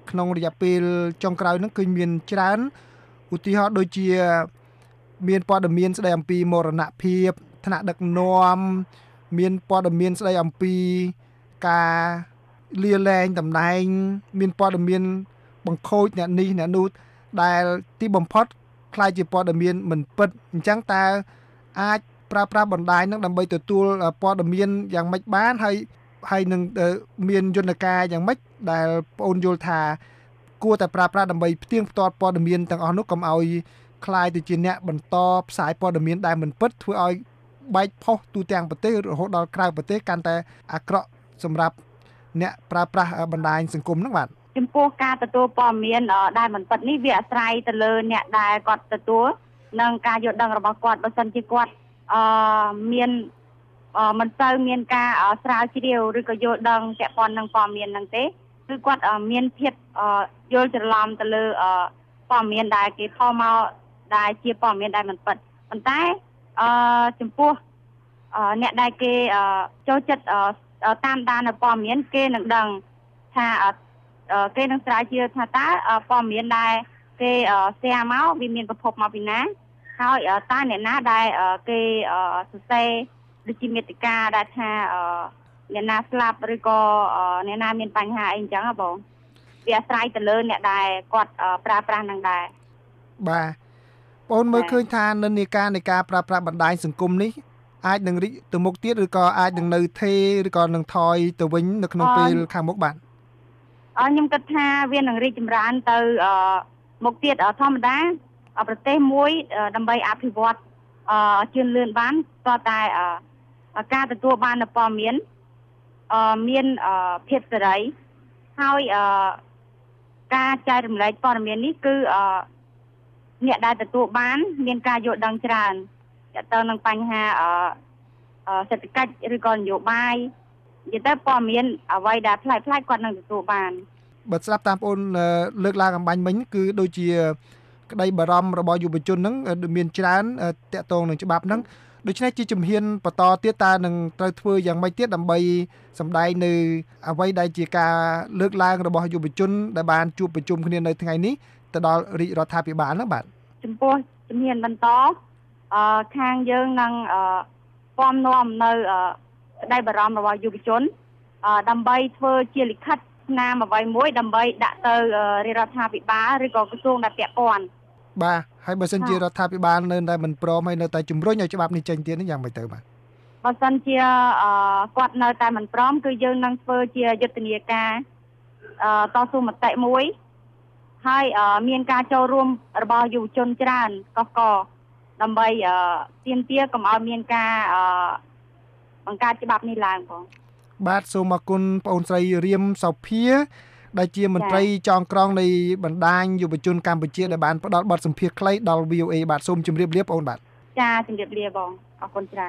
[SPEAKER 9] ក្នុងរយៈពេលចុងក្រោយហ្នឹងគឺមានច្រើនឧទាហរណ៍ដូចជាមានព័ត៌មានស្ដីអំពីមរណភាពថ្នាក់ដឹកនាំមានព័ត៌មានស្ដីអំពីការលាលែងតំណែងមានព័ត៌មានបង្ខូចអ្នកនេះអ្នកនោះដែលទីបំផុតខ្លាយជាព័ត៌មានមិនពិតអញ្ចឹងតើអាចប្រើប្រាស់បណ្ដាញនឹងដើម្បីទទួលព័ត៌មានយ៉ាងម៉េចបានហើយហើយនឹងមានយន្តការយ៉ាងម៉េចដែលបងអូនយល់ថាគួរតែប្រើប្រាស់ដើម្បីផ្ទៀងផ្ទាត់ព័ត៌មានទាំងអស់នោះកុំឲ្យคล้ายទៅជាអ្នកបន្តផ្សាយព័ត៌មានដែលមិនពិតធ្វើឲ្យបែកផុសទូទាំងប្រទេសរហូតដល់ក្រៅប្រទេសកាន់តែអាក្រក់សម្រាប់អ្នកប្រើប្រាស់បណ្ដាញសង្គមហ្នឹងបាទ
[SPEAKER 10] ចំពោះការទទួលព័ត៌មានដែលមិនពិតនេះវាអាស្រ័យទៅលើអ្នកដែលគាត់ទទួលនិងការយល់ដឹងរបស់គាត់បើសិនជាគាត់អឺមានមិនសូវមានការស្រាវជ្រាវឬក៏យល់ដឹងពាក់ព័ន្ធនឹងព័ត៌មានហ្នឹងទេគឺគាត់មានភាពយល់ច្រឡំទៅលើព័ត៌មានដែលគេផុសមកដែលជាព័ត៌មានដែលមិនពិតប៉ុន្តែអឺចំពោះអ្នកដែលគេចូលចិត្តតាមដានព័ត៌មានគេនឹងដឹងថាគេនឹងស្រាវជ្រាវថាតើព័ត៌មានដែលគេ share មកវាមានប្រភពមកពីណាហើយតើអ្នកណាដែលគេសរសេរដូចជាមេតិកាដែលថាអ្នកណាស្លាប់ឬក៏អ្នកណាមានបញ្ហាអីអញ្ចឹងហ៎បងវាអាស្រ័យទៅលើអ្នកដែលគាត់ប្រើប្រាស់នឹងដែរ
[SPEAKER 9] បាទបងមើលឃើញថានិន្នាការនៃការប្រើប្រាស់បណ្ដាញសង្គមនេះអាចនឹងរីកទៅមុខទៀតឬក៏អាចនឹងនៅថេរឬក៏នឹងថយទៅវិញនៅក្នុងពេលខាងមុខបាទ
[SPEAKER 10] អខ្ញុំគិតថាវានឹងរីកចម្រើនទៅមុខទៀតធម្មតាប្រទេសមួយដើម្បីអភិវឌ្ឍជឿនលឿនបានតតែការទទួលបាននូវព័ត៌មានមានភាពសេរីហើយការចែករំលែកព័ត៌មាននេះគឺអ្នកដែលទទួលបានមានការយល់ដឹងច្រើនទាក់ទងនឹងបញ្ហាសេដ្ឋកិច្ចឬក៏នយោបាយនិយាយទៅព័ត៌មានអ្វីដែលផ្លែផ្លែគាត់នឹងទទួលបាន
[SPEAKER 9] បើស្ដាប់តាមបងអូនលើកឡើងអំបញ្ញមិញគឺដូចជាក្តីបារម្ភរបស់យុវជនហ្នឹងមានច្រើនតាក់ទងនឹងច្បាប់ហ្នឹងដូច្នេះជាជំហានបន្តទៀតតើនឹងត្រូវធ្វើយ៉ាងម៉េចទៀតដើម្បីសម្ដែងនៅអ្វីដែលជាការលើកឡើងរបស់យុវជនដែលបានជួបប្រជុំគ្នានៅថ្ងៃនេះទៅដល់រាជរដ្ឋាភិបាលហ្នឹងបាទ
[SPEAKER 10] ចំពោះជំហានបន្តអឺខាងយើងនឹងពំនាំនៅក្តីបារម្ភរបស់យុវជនដើម្បីធ្វើជាលិខិតស្នាមអ្វីមួយដើម្បីដាក់ទៅរាជរដ្ឋាភិបាលឬក៏ក្រសួងដែលពាក់ព័ន្ធ
[SPEAKER 9] បាទហើយបើសិនជារដ្ឋាភិបាលនៅតែមិនព្រមហើយនៅតែជំរុញឲ្យច្បាប់នេះចេញទៀតនេះយ៉ាងម៉េចទៅបាទ
[SPEAKER 10] បើសិនជាគាត់នៅតែមិនព្រមគឺយើងនឹងធ្វើជាយុទ្ធនាការតស៊ូមតិមួយហើយមានការចូលរួមរបស់យុវជនច្រើនកកកដើម្បីទាមទារកុំឲ្យមានការបង្កើតច្បាប់នេះឡើងបង
[SPEAKER 9] បាទសូមអរគុណបងអូនស្រីរៀមសោភាដែលជាមន្ត្រីចងក្រងនៃបណ្ដាញយុវជនកម្ពុជាដែលបានផ្ដល់បទសម្ភាសន៍ខ្លីដល់ វី អូ អេ បាទសូមជម្រាបលាបងអូនបាទ
[SPEAKER 10] ចាជម្រាបលាបងអរគុណច្រើន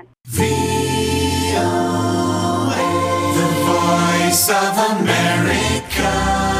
[SPEAKER 11] The Voice of America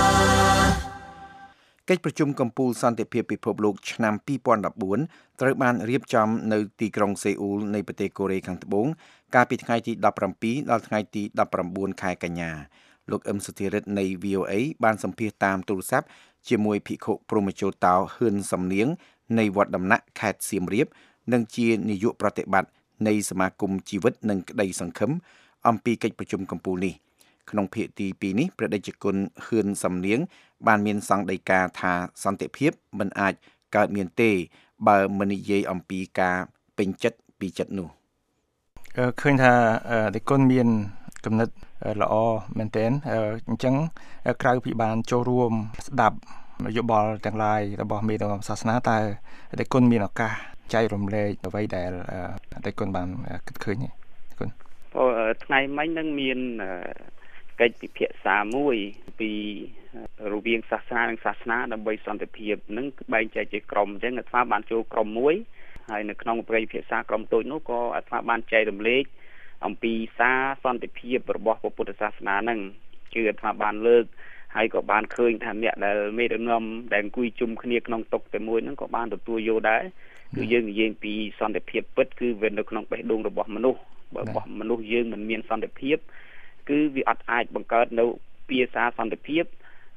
[SPEAKER 3] កិច្ចប្រជុំកំពូលសន្តិភាពពិភពលោកឆ្នាំពីរពាន់ដប់បួនត្រូវបានរៀបចំនៅទីក្រុងសេអ៊ូលនៃប្រទេសកូរ៉េខាងត្បូងកាលពីថ្ងៃទីដប់ប្រាំពីរដល់ថ្ងៃទីដប់ប្រាំបួនខែកញ្ញាលោកអឹមសុធិរិទ្ធនៃ វី អូ អេ បានសម្ភាសន៍តាមទូរស័ព្ទជាមួយភិក្ខុព្រហ្មជោតោហ៊ឿនសំនៀងនៃវត្តដំណាក់ខេត្តសៀមរាបនិងជានាយកប្រតិបត្តិនៃសមាគមជីវិតនិងក្តីសង្ឃឹមអំពីកិច្ចប្រជុំកំពូលនេះក្នុងភាគទីពីរនេះព្រះតេជគុណហ៊ឿនសំនៀងបានមានសង្កដីកាថាសន្តិភាពមិនអាចកើតមានទេបើមិននិយាយអំពីការពេញចិត្តពីចិត្តនោះ
[SPEAKER 12] ឃើញថាតេជគុណមានគំនិតល្អមែនទែនអញ្ចឹងក្រៅពីបានចូលរួមស្ដាប់យោបល់ទាំងឡាយរបស់មេដឹកនាំសាសនាតើតេជគុណមានឱកាសចែករំលែកអ្វីដែលតេជគុណបានគិតឃើញទេគុណ
[SPEAKER 13] អូថ្ងៃមិញនឹងមានកិច្ចពិភាក្សាមួយពីរវាងសាសនានិងសាសនាដើម្បីសន្តិភាពនឹងបែងចែកជាក្រុមអញ្ចឹងអាត្មាបានចូលក្រុមមួយហើយនៅក្នុងប្រតិភិក្សាក្រុមតូចនោះក៏អាត្មាបានចែករំលែកអំពីសារសន្តិភាពរបស់ពុទ្ធសាសនានឹងគឺអាត្មាបានលើកហើយក៏បានឃើញថាអ្នកដែលមេដឹកនាំដែលអង្គុយជុំគ្នាក្នុងតុតែមួយហ្នឹងក៏បានទទួលយកដែរគឺយើងនិយាយពីសន្តិភាពពិតគឺវានៅក្នុងបេះដូងរបស់មនុស្សបើរបស់មនុស្សយើងមិនមានសន្តិភាពគឺវាអត់អាចបង្កើតនៅភាសាសន្តិភាព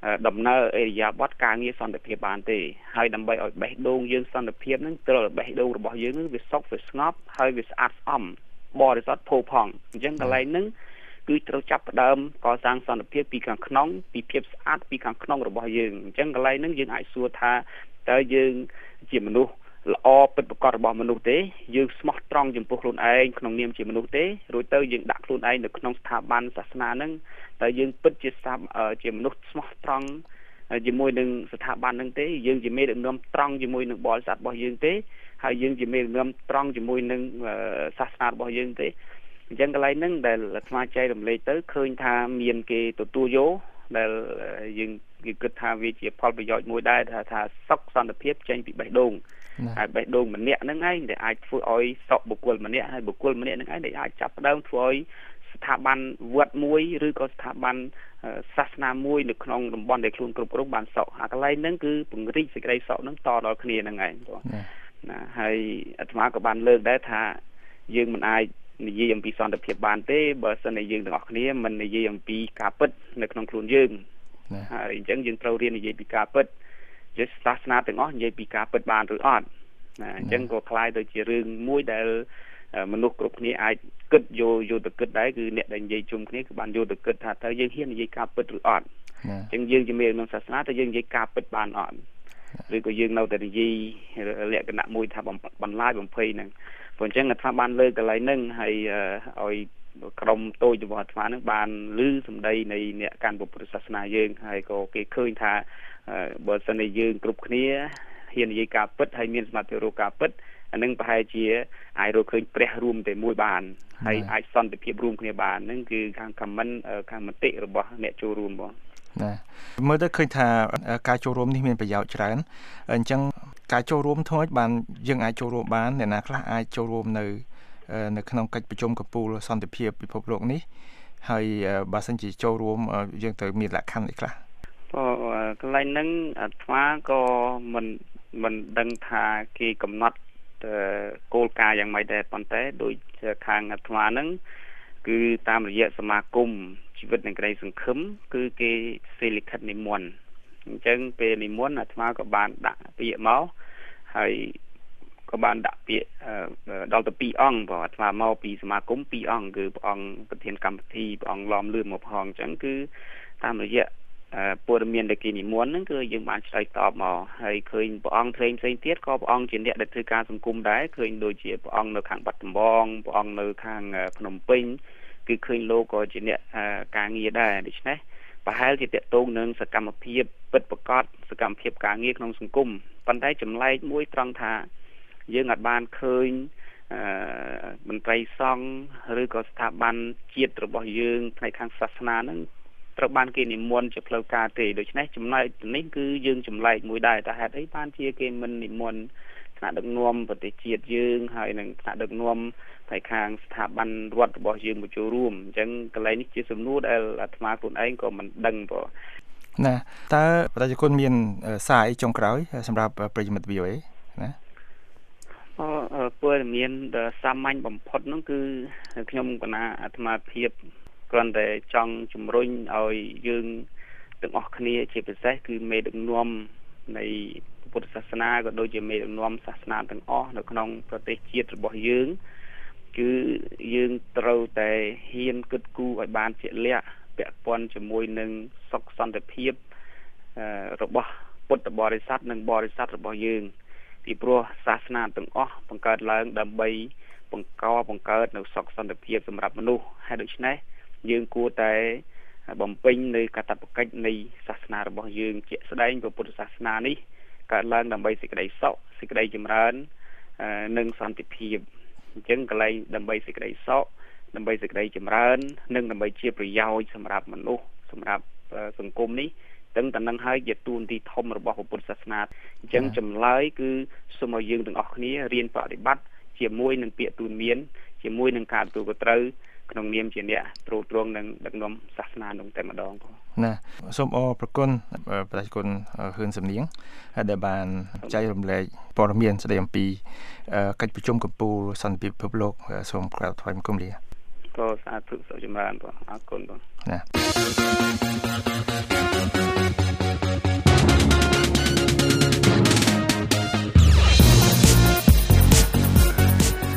[SPEAKER 13] ដំណើរអេរិយាបថការងារសន្តិភាពបានទេហើយដើម្បីឲ្យបេះដូងយើងសន្តិភាពហ្នឹងត្រូវបេះដូងរបស់យើងហ្នឹងវាសុខវាស្ងប់ហើយវាស្អាតស្អំបរិសុទ្ធផូរផង់អញ្ចឹងកន្លែងហ្នឹងគឺត្រូវចាប់ផ្ដើមកសាងសន្តិភាពពីខាងក្នុងពីភាពស្អាតពីខាងក្នុងរបស់យើងអញ្ចឹងកន្លែងហ្នឹងយើងអាចសួរថាតើយើងជាមនុស្សល្អពិតប្រាកដរបស់មនុស្សទេយើងស្មោះត្រង់ចំពោះខ្លួនឯងក្នុងនាមជាមនុស្សទេរួចទៅយើងដាក់ខ្លួនឯងនៅក្នុងស្ថាប័នសាសនាហ្នឹងតើយើងពិតជាស្ថាបជាមនុស្សស្មោះត្រង់ជាមួយនឹងស្ថាប័នហ្នឹងទេយើងជាមេដឹកនាំត្រង់ជាមួយនឹងបរិស័ទរបស់យើងទេហើយយើងជាមេដឹកនាំត្រង់ជាមួយនឹងសាសនារបស់យើងទេអញ្ចឹងកន្លែងហ្នឹងដែលអាត្មាចែករំលែកទៅឃើញថាមានគេទទួលយកដែលយើងគេគិតថាវាជាផលប្រយោជន៍មួយដែរថាថាសុខសន្តិភាពចេញពីបេះដូងហើយបេះដូងម្នាក់ហ្នឹងឯងដែលអាចធ្វើឲ្យសុខបុគ្គលម្នាក់ហើយបុគ្គលម្នាក់ហ្នឹងឯងដែលអាចចាប់ផ្ដើមធ្វើឲ្យស្ថាប័នវត្តមួយឬក៏ស្ថាប័នសាសនាមួយនៅក្នុងតំបន់ដែលខ្លួនគ្រប់គ្រងបានសុខអាកន្លែងហ្នឹងគឺពង្រីកសេចក្តីសុខហ្នឹងតដល់គ្នាហ្នឹងឯងណាហើយអាត្មាក៏បានលើកដែរថាយើងមិនអាចនិយាយអំពីសន្តិភាពបានទេបើសិនជាយើងទាំងអស់គ្នាមិននិយាយអំពីការពិតនៅក្នុងខ្លួនយើងហើយអញ្ចឹងយើងត្រូវរៀននិយាយពីការពិតជាសាសនាទាំងអស់និយាយពីការពិតបានឬអត់ណាអញ្ចឹងក៏คล้ายទៅជារឿងមួយដែលមនុស្សគ្រប់គ្នាអាចគិតយកយកទៅគិតដែរគឺអ្នកដែលនិយាយជុំគ្នាគឺបានយកទៅគិតថាតើយើងហ៊ាននិយាយការពិតឬអត់អញ្ចឹងយើងជាមេក្នុងសាសនាតើយើងនិយាយការពិតបានអត់ឬក៏យើងនៅតែនិយាយលក្ខណៈមួយថាបន្លាយបំភ័យហ្នឹងព្រោះអញ្ចឹងអាត្មាបានលើកកន្លែងហ្នឹងហើយឲ្យក្រុមតូចរបស់អាត្មាហ្នឹងបានឮសម្ដីនៃអ្នកកាន់ពុទ្ធសាសនាយើងហើយក៏គេឃើញថាបើសិនជាយើងគ្រប់គ្នាហ៊ាននិយាយការពិតហើយមានសមត្ថភាពរកការពិតអានឹងប្រហែលជាអាចរកឃើញព្រះរួមតែមួយបានហើយអាចសន្តិភាពរួមគ្នាបានហ្នឹងគឺខាង comment ខាងមតិរបស់អ្នកចូលរួមបង
[SPEAKER 12] ណាមើលទៅឃើញថាការចូលរួមនេះមានប្រយោជន៍ច្រើនអញ្ចឹងការចូលរួមធ្វើឲ្យបានយើងអាចចូលរួមបានអ្នកណាខ្លះអាចចូលរួមនៅនៅក្នុងកិច្ចប្រជុំកំពូលសន្តិភាពពិភពលោកនេះហើយបើសិនជាចូលរួមយើងត្រូវមានលក្ខខណ្ឌអីខ្លះ
[SPEAKER 13] ក៏កន្លែងហ្នឹងអាត្មាក៏មិនមិនដឹងថាគេកំណត់គោលការណ៍យ៉ាងម៉េចដែរប៉ុន្តែដោយខាងអាត្មាហ្នឹងគឺតាមរយៈសមាគមជីវិតនិងក្តីសង្ឃឹមគឺគេសេលិខិតនិមន្តអញ្ចឹងពេលនិមន្តអាត្មាក៏បានដាក់ពាក្យមកហើយក៏បានដាក់ពាក្យដល់ទៅពីរអង្គព្រោះអាត្មាមកពីសមាគមពីរអង្គគឺព្រះអង្គប្រធានកម្មវិធីព្រះអង្គឡំលឿនមកផងអញ្ចឹងគឺតាមរយៈព័ត៌មានដែលគេនិមន្តហ្នឹងគឺយើងបានឆ្លើយតបមកហើយឃើញព្រះអង្គផ្សេងផ្សេងទៀតក៏ព្រះអង្គជាអ្នកដែលធ្វើការសង្គមដែរឃើញដូចជាព្រះអង្គនៅខាងបាត់ដំបងព្រះអង្គនៅខាងភ្នំពេញគឺឃើញលោកក៏ជាអ្នកការងារដែរដូច្នេះប្រហែលជាតកតងនឹងសកម្មភាពពិតប្រាកដសកម្មភាពការងារក្នុងសង្គមប៉ុន្តែចម្លែកមួយត្រង់ថាយើងអាចបានឃើញអឺមន្ត្រីសង្ឃឬក៏ស្ថាប័នជាតិរបស់យើងផ្នែកខាងសាសនាហ្នឹងត្រូវបានគេនិមន្តជាផ្លូវការទេដូច្នេះចំណែកនេះគឺយើងចម្លែកមួយដែរតែហេតុអីបានជាគេមិននិមន្តថ្នាក់ដឹកនាំប្រទេសជាតិយើងហើយនឹងថ្នាក់ដឹកនាំផ្នែកខាងស្ថាប័នរដ្ឋរបស់យើងមកចូលរួមអញ្ចឹងកន្លែងនេះជាសំណួរដែលអាត្មាខ្លួនឯងក៏មិនដឹងបង
[SPEAKER 12] ណាតើប្រជាជនមានសារអីចុងក្រោយសម្រាប់ប្រិយមិត្ត វី អូ អេ ណា
[SPEAKER 13] អឺព័ត៌មានសាមញ្ញបំផុតនោះគឺខ្ញុំគណៈអាត្មាភាពគ្រាន់តែចង់ជំរុញឲ្យយើងទាំងអស់គ្នាជាពិសេសគឺមេដឹកនាំនៃពុទ្ធសាសនាក៏ដូចជាមេដឹកនាំសាសនាទាំងអស់នៅក្នុងប្រទេសជាតិរបស់យើងគឺយើងត្រូវតែហ៊ានគិតគូរឲ្យបានជាក់លាក់ពាក់ព័ន្ធជាមួយនឹងសុខសន្តិភាពរបស់ពុទ្ធបរិស័ទនិងបរិស័ទរបស់យើងពីព្រោះសាសនាទាំងអស់បង្កើតឡើងដើម្បីបង្កបង្កើតនៅសុខសន្តិភាពសម្រាប់មនុស្សហើយដូច្នេះយើងគួរតែបំពេញនៅកាតព្វកិច្ចនៃសាសនារបស់យើងជាក់ស្ដែងពុទ្ធសាសនានេះកើតឡើងដើម្បីសេចក្តីសុខសេចក្តីចម្រើននិងសន្តិភាពអញ្ចឹងកន្លែងដើម្បីសេចក្តីសុខដើម្បីសេចក្តីចម្រើននិងដើម្បីជាប្រយោជន៍សម្រាប់មនុស្សសម្រាប់សង្គមនេះទាំងតែនឹងហើយជាទូនទីធំរបស់ពុទ្ធសាសនាអញ្ចឹងចម្លើយគឺសូមឲ្យយើងទាំងអស់គ្នារៀនបប្រតិបត្តិជាមួយនឹងពាក្យទូនមានជាមួយនឹងការទទួលខុសត្រូវក្នុងនាមជាអ្នកត្រួតត្រងនឹងដឹកនាំសាសនានោះតែម្ដងបង
[SPEAKER 12] ណាសូមអរព្រគុណប្រជាជនហ៊ឿនសំនៀងដែលបានចែករំលែកព័ត៌មានស្ដីអំពីកិច្ចប្រជុំកំពូលសន្តិភាពពិភពលោកសូមក្រាបថ្វាយបង្គំលា
[SPEAKER 13] ក៏សាធុសូមចម្រើនបងអរគុណបង
[SPEAKER 12] ណា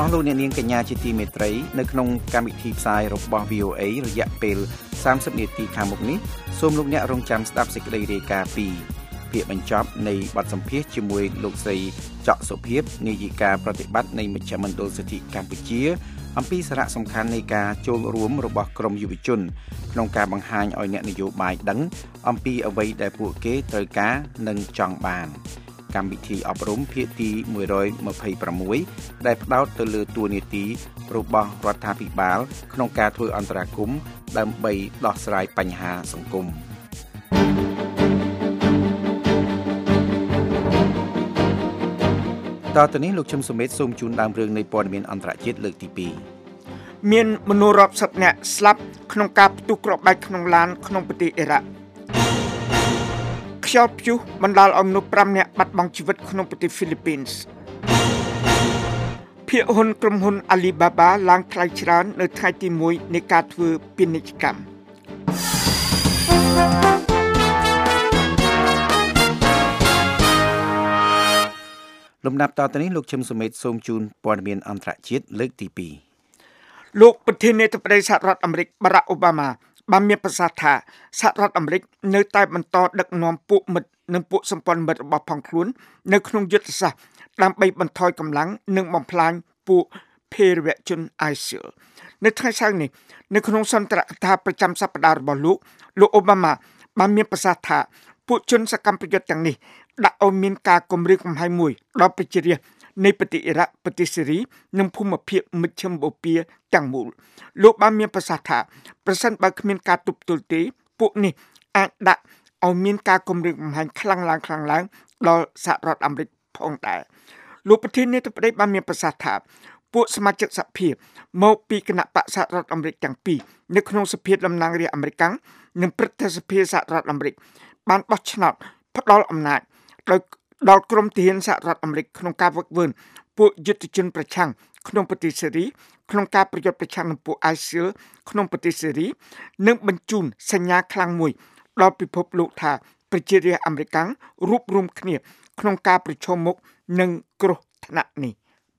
[SPEAKER 3] ស់លោកអ្នកនាងកញ្ញាជាទីមេត្រីនៅក្នុងកម្មវិធីផ្សាយរបស់ វី អូ អេ រយៈពេលសាមសិបនាទីខាងមុខនេះសូមលោកអ្នករងចាំស្ដាប់សេចក្តីរាយការណ៍ពីពាក្យបញ្ចប់នៃបទសម្ភាសន៍ជាមួយលោកស្រីច័កសុភាពនាយិកាប្រតិបត្តិនៃមជ្ឈមណ្ឌលសិទ្ធិកម្ពុជាអំពីសារៈសំខាន់នៃការចូលរួមរបស់ក្រមយុវជនក្នុងការបង្ហាញឲ្យអ្នកនយោបាយដឹងអំពីអ្វីដែលពួកគេត្រូវការនិងចង់បានកម្មវិធីអប់រំភាគទីមួយរយម្ភៃប្រាំមួយដែលផ្ដោតទៅលើតួនាទីរបស់រដ្ឋាភិបាលក្នុងការធ្វើអន្តរាគមន៍ដើម្បីដោះស្រាយបញ្ហាសង្គមតទៅនេះលោកឈឹមសុមេតសូមជូនដើមរឿងនៃព័ត៌មានអន្តរជាតិលើកទីពីរ
[SPEAKER 4] មានមនុស្សរាប់សិបនាក់ស្លាប់ក្នុងការផ្ទុះគ្រាប់បែកក្នុងឡានក្នុងប្រទេសអ៊ីរ៉ាក់ខ្យល់ព្យុះបណ្ដាលឲ្យមនុស្សប្រាំនាក់បាត់បង់ជីវិតក្នុងប្រទេសហ្វីលីពីនส์ភាគហ៊ុនក្រុមហ៊ុន Alibaba ឡើងថ្លៃច្រើននៅថ្ងៃទីមួយនៃការធ្វើពាណិជ្ជកម្ម
[SPEAKER 3] លំដាប់តទៅនេះលោកឈឹមសុមេតសូមជូនព័ត៌មានអន្តរជាតិលើកទីពីរ
[SPEAKER 4] លោកប្រធានាធិបតីសហរដ្ឋអាមេរិក Barack Obama បានមានប្រសាសន៍ថាសហរដ្ឋអាមេរិកនៅតែបន្តដឹកនាំពួកមិត្តនិងពួកសម្ព័ន្ធមិត្តរបស់ផងខ្លួននៅក្នុងយុទ្ធសាស្ត្រដើម្បីបន្ថយកម្លាំងនិងបំផ្លាញពួកភេរវជន ไอស៊ីល នៅថ្ងៃសៅរ៍នេះនៅក្នុងសន្ទរកថាប្រចាំសប្តាហ៍របស់លោកលោកអូបាម៉ាបានមានប្រសាសន៍ថាពួកជនសកម្មប្រយុទ្ធទាំងនេះដាក់ឲ្យមានការគំរាមកំហែងមួយដល់ប្រជារាស្ត្រនៃប្រទេសអ៊ីរ៉ាក់ប្រទេសស៊េរីនិងភូមិភាគមជ្ឈិមបូព៌ាទាំងមូលលោកបានមានប្រសាសន៍ថាប្រសិនបើគ្មានការទប់ទល់ទេពួកនេះអាចដាក់ឲ្យមានការគំរាមកំហែងខ្លាំងឡើងខ្លាំងឡើងដល់សហរដ្ឋអាមេរិកផងដែរលោកប្រធានាធិបតីបានមានប្រសាសន៍ថាពួកសមាជិកសភាមកពីគណៈបក្សសហរដ្ឋអាមេរិកទាំងពីរនៅក្នុងសភាតំណាងរាស្ត្រអាមេរិកនិងព្រឹទ្ធសភាសហរដ្ឋអាមេរិកបានបោះឆ្នោតផ្ដល់អំណាចដោយដល់ក្រុមទាហានសហរដ្ឋអាមេរិកក្នុងការវឹកវើពួកយុទ្ធជនប្រឆាំងក្នុងប្រទេសស៊េរីក្នុងការប្រយុទ្ធប្រឆាំងនឹងពួក ไอស៊ីល ក្នុងប្រទេសស៊េរីនិងបញ្ជូនសញ្ញាខ្លាំងមួយដល់ពិភពលោកថាប្រជារាស្ត្រអាមេរិករួបរวมគ្នាក្នុងការប្រឈមមុខនឹងគ្រោះថ្នាក់នេះ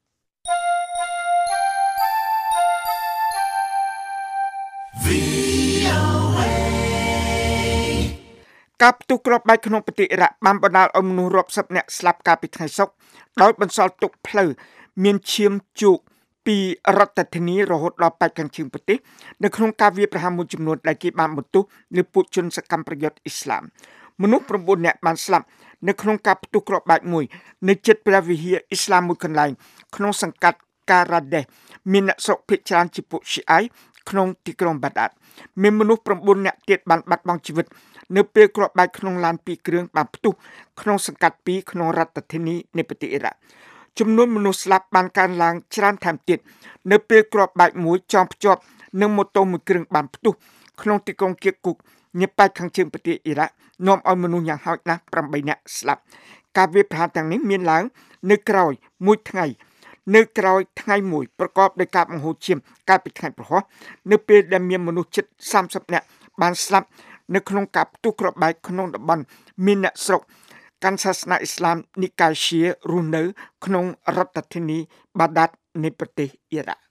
[SPEAKER 4] ការផ្ទុះគ្រាប់បែកក្នុងប្រទេសអ៊ីរ៉ាក់បានបណ្ដាលឲ្យមនុស្សរាប់សិបនាក់ស្លាប់កាលពីថ្ងៃសុក្រដោយបន្សល់ទុកផ្លូវមានឈាមជោកពីរដ្ឋធានីរហូតដល់ប៉ែកខាងជើងប្រទេសនៅក្នុងការវាយប្រហារមួយចំនួនដែលគេបានបន្ទោសលើពួកជនសកម្មប្រយុទ្ធអ៊ីស្លាមមនុស្ស៩នាក់បានស្លាប់នៅក្នុងការផ្ទុះគ្រាប់បែកមួយនៅជិតព្រះវិហារអ៊ីស្លាមមួយកន្លែងក្នុងសង្កាត់ការ៉ាដេសមានអ្នកស្រុកភាគច្រើនជាពួកឈីអ៊ីក្នុងទីក្រុងបាដាតមានមនុស្ស៩នាក់ទៀតបានបាត់បង់ជីវិតនៅពេលគ្រាប់បែកក្នុងឡានពីរគ្រឿងបានផ្ទុះក្នុងសង្កាត់ពីរក្នុងរដ្ឋធានីនៃប្រទេសអ៊ីរ៉ាក់ចំនួនមនុស្សស្លាប់បានកើនឡើងច្រើនថែមទៀតនៅពេលគ្រាប់បែកមួយចងភ្ជាប់នឹងម៉ូតូមួយគ្រឿងបានផ្ទុះក្នុងទីក្រុងគៀកគុកញប៉ែកខាងជើងប្រទេសអ៊ីរ៉ាក់នាំឲ្យមនុស្សយ៉ាងហោចណាស់ប្រាំបីនាក់ស្លាប់ការវាយប្រហារទាំងនេះមានឡើងនៅក្រោយមួយថ្ងៃនៅក្រោយថ្ងៃមួយប្រកបដោយការបង្ហូរឈាមកាលពីថ្ងៃព្រហស្បតិ៍នៅពេលដែលមានមនុស្សជិតសាមសិបនាក់បានស្លាប់នៅក្នុងការផ្ទុះគ្រាប់បែកក្នុងតំបន់មានអ្នកស្រុកកាន់សាសនាអ៊ីស្លាមនីកាយឈីរស់នៅក្នុងរដ្ឋធានីបាដាតនៃប្រទេសអ៊ីរ៉ាក់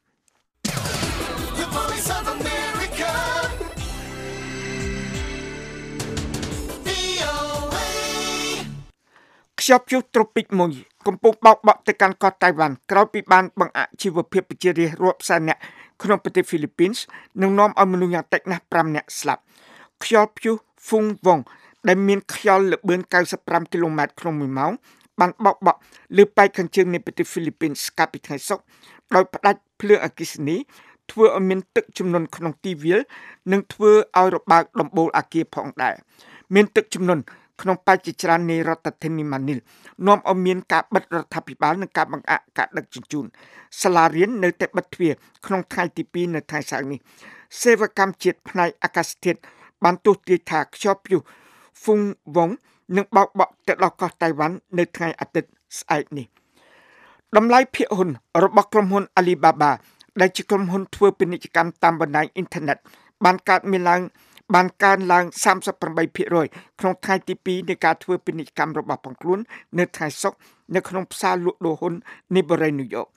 [SPEAKER 4] ខ្យល់ព្យុះត្រូពិកមួយកំពុងបោកបក់ទៅកាន់កោះតៃវ៉ាន់ក្រោយពីបានបង្អាក់ជីវភាពប្រជារាស្ត្ររាប់សែននាក់ក្នុងប្រទេសហ្វីលីពីនส์និងនាំឲ្យមនុស្សយ៉ាងតិចណាស់ប្រាំនាក់ស្លាប់ខ្យល់ព្យុះហ្វុងវងដែលមានខ្យល់ល្បឿនកៅសិបប្រាំគីឡូម៉ែត្រក្នុងមួយម៉ោងបានបោកបក់លើប៉ែកខាងជើងនៃប្រទេសហ្វីលីពីនស្កាលពីថ្ងៃសុក្រដោយផ្ដាច់ភ្លើងអគ្គិសនីធ្វើឲ្យមានទឹកជំនន់ក្នុងទីវាលនិងធ្វើឲ្យរបើកដំបូលអគារផងដែរមានទឹកជំនន់ក្នុងប៉ែកជាច្រើននៃរដ្ឋធានីម៉ានីលនាំឲ្យមានការបិទរដ្ឋាភិបាលនិងការបង្អាក់ការដឹកជញ្ជូនសាលារៀននៅតែបិទទ្វារក្នុងថ្ងៃទីពីរនៅថ្ងៃសៅរ៍នេះសេវាកម្មជាតិផ្នែកអាកាសធាតុបានទស្សន៍ទាយថាខ្យល់ព្យុះហ្វុងវងនឹងបោកបក់ទៅដល់កោះតៃវ៉ាន់នៅថ្ងៃអាទិត្យស្អែកនេះតម្លៃភាគហ៊ុនរបស់ក្រុមហ៊ុន Alibaba ដែលជាក្រុមហ៊ុនធ្វើពាណិជ្ជកម្មតាមបណ្ដាញអ៊ីនធឺណិតបានកើតមានឡើងបានកើនឡើងសាមសិបប្រាំបីភាគរយក្នុងថ្ងៃទីពីរនៃការធ្វើពាណិជ្ជកម្មរបស់ផងខ្លួននៅថ្ងៃសុក្រនៅក្នុងផ្សារលក់ដូរហ៊ុននៃបូរីញូវយ៉ក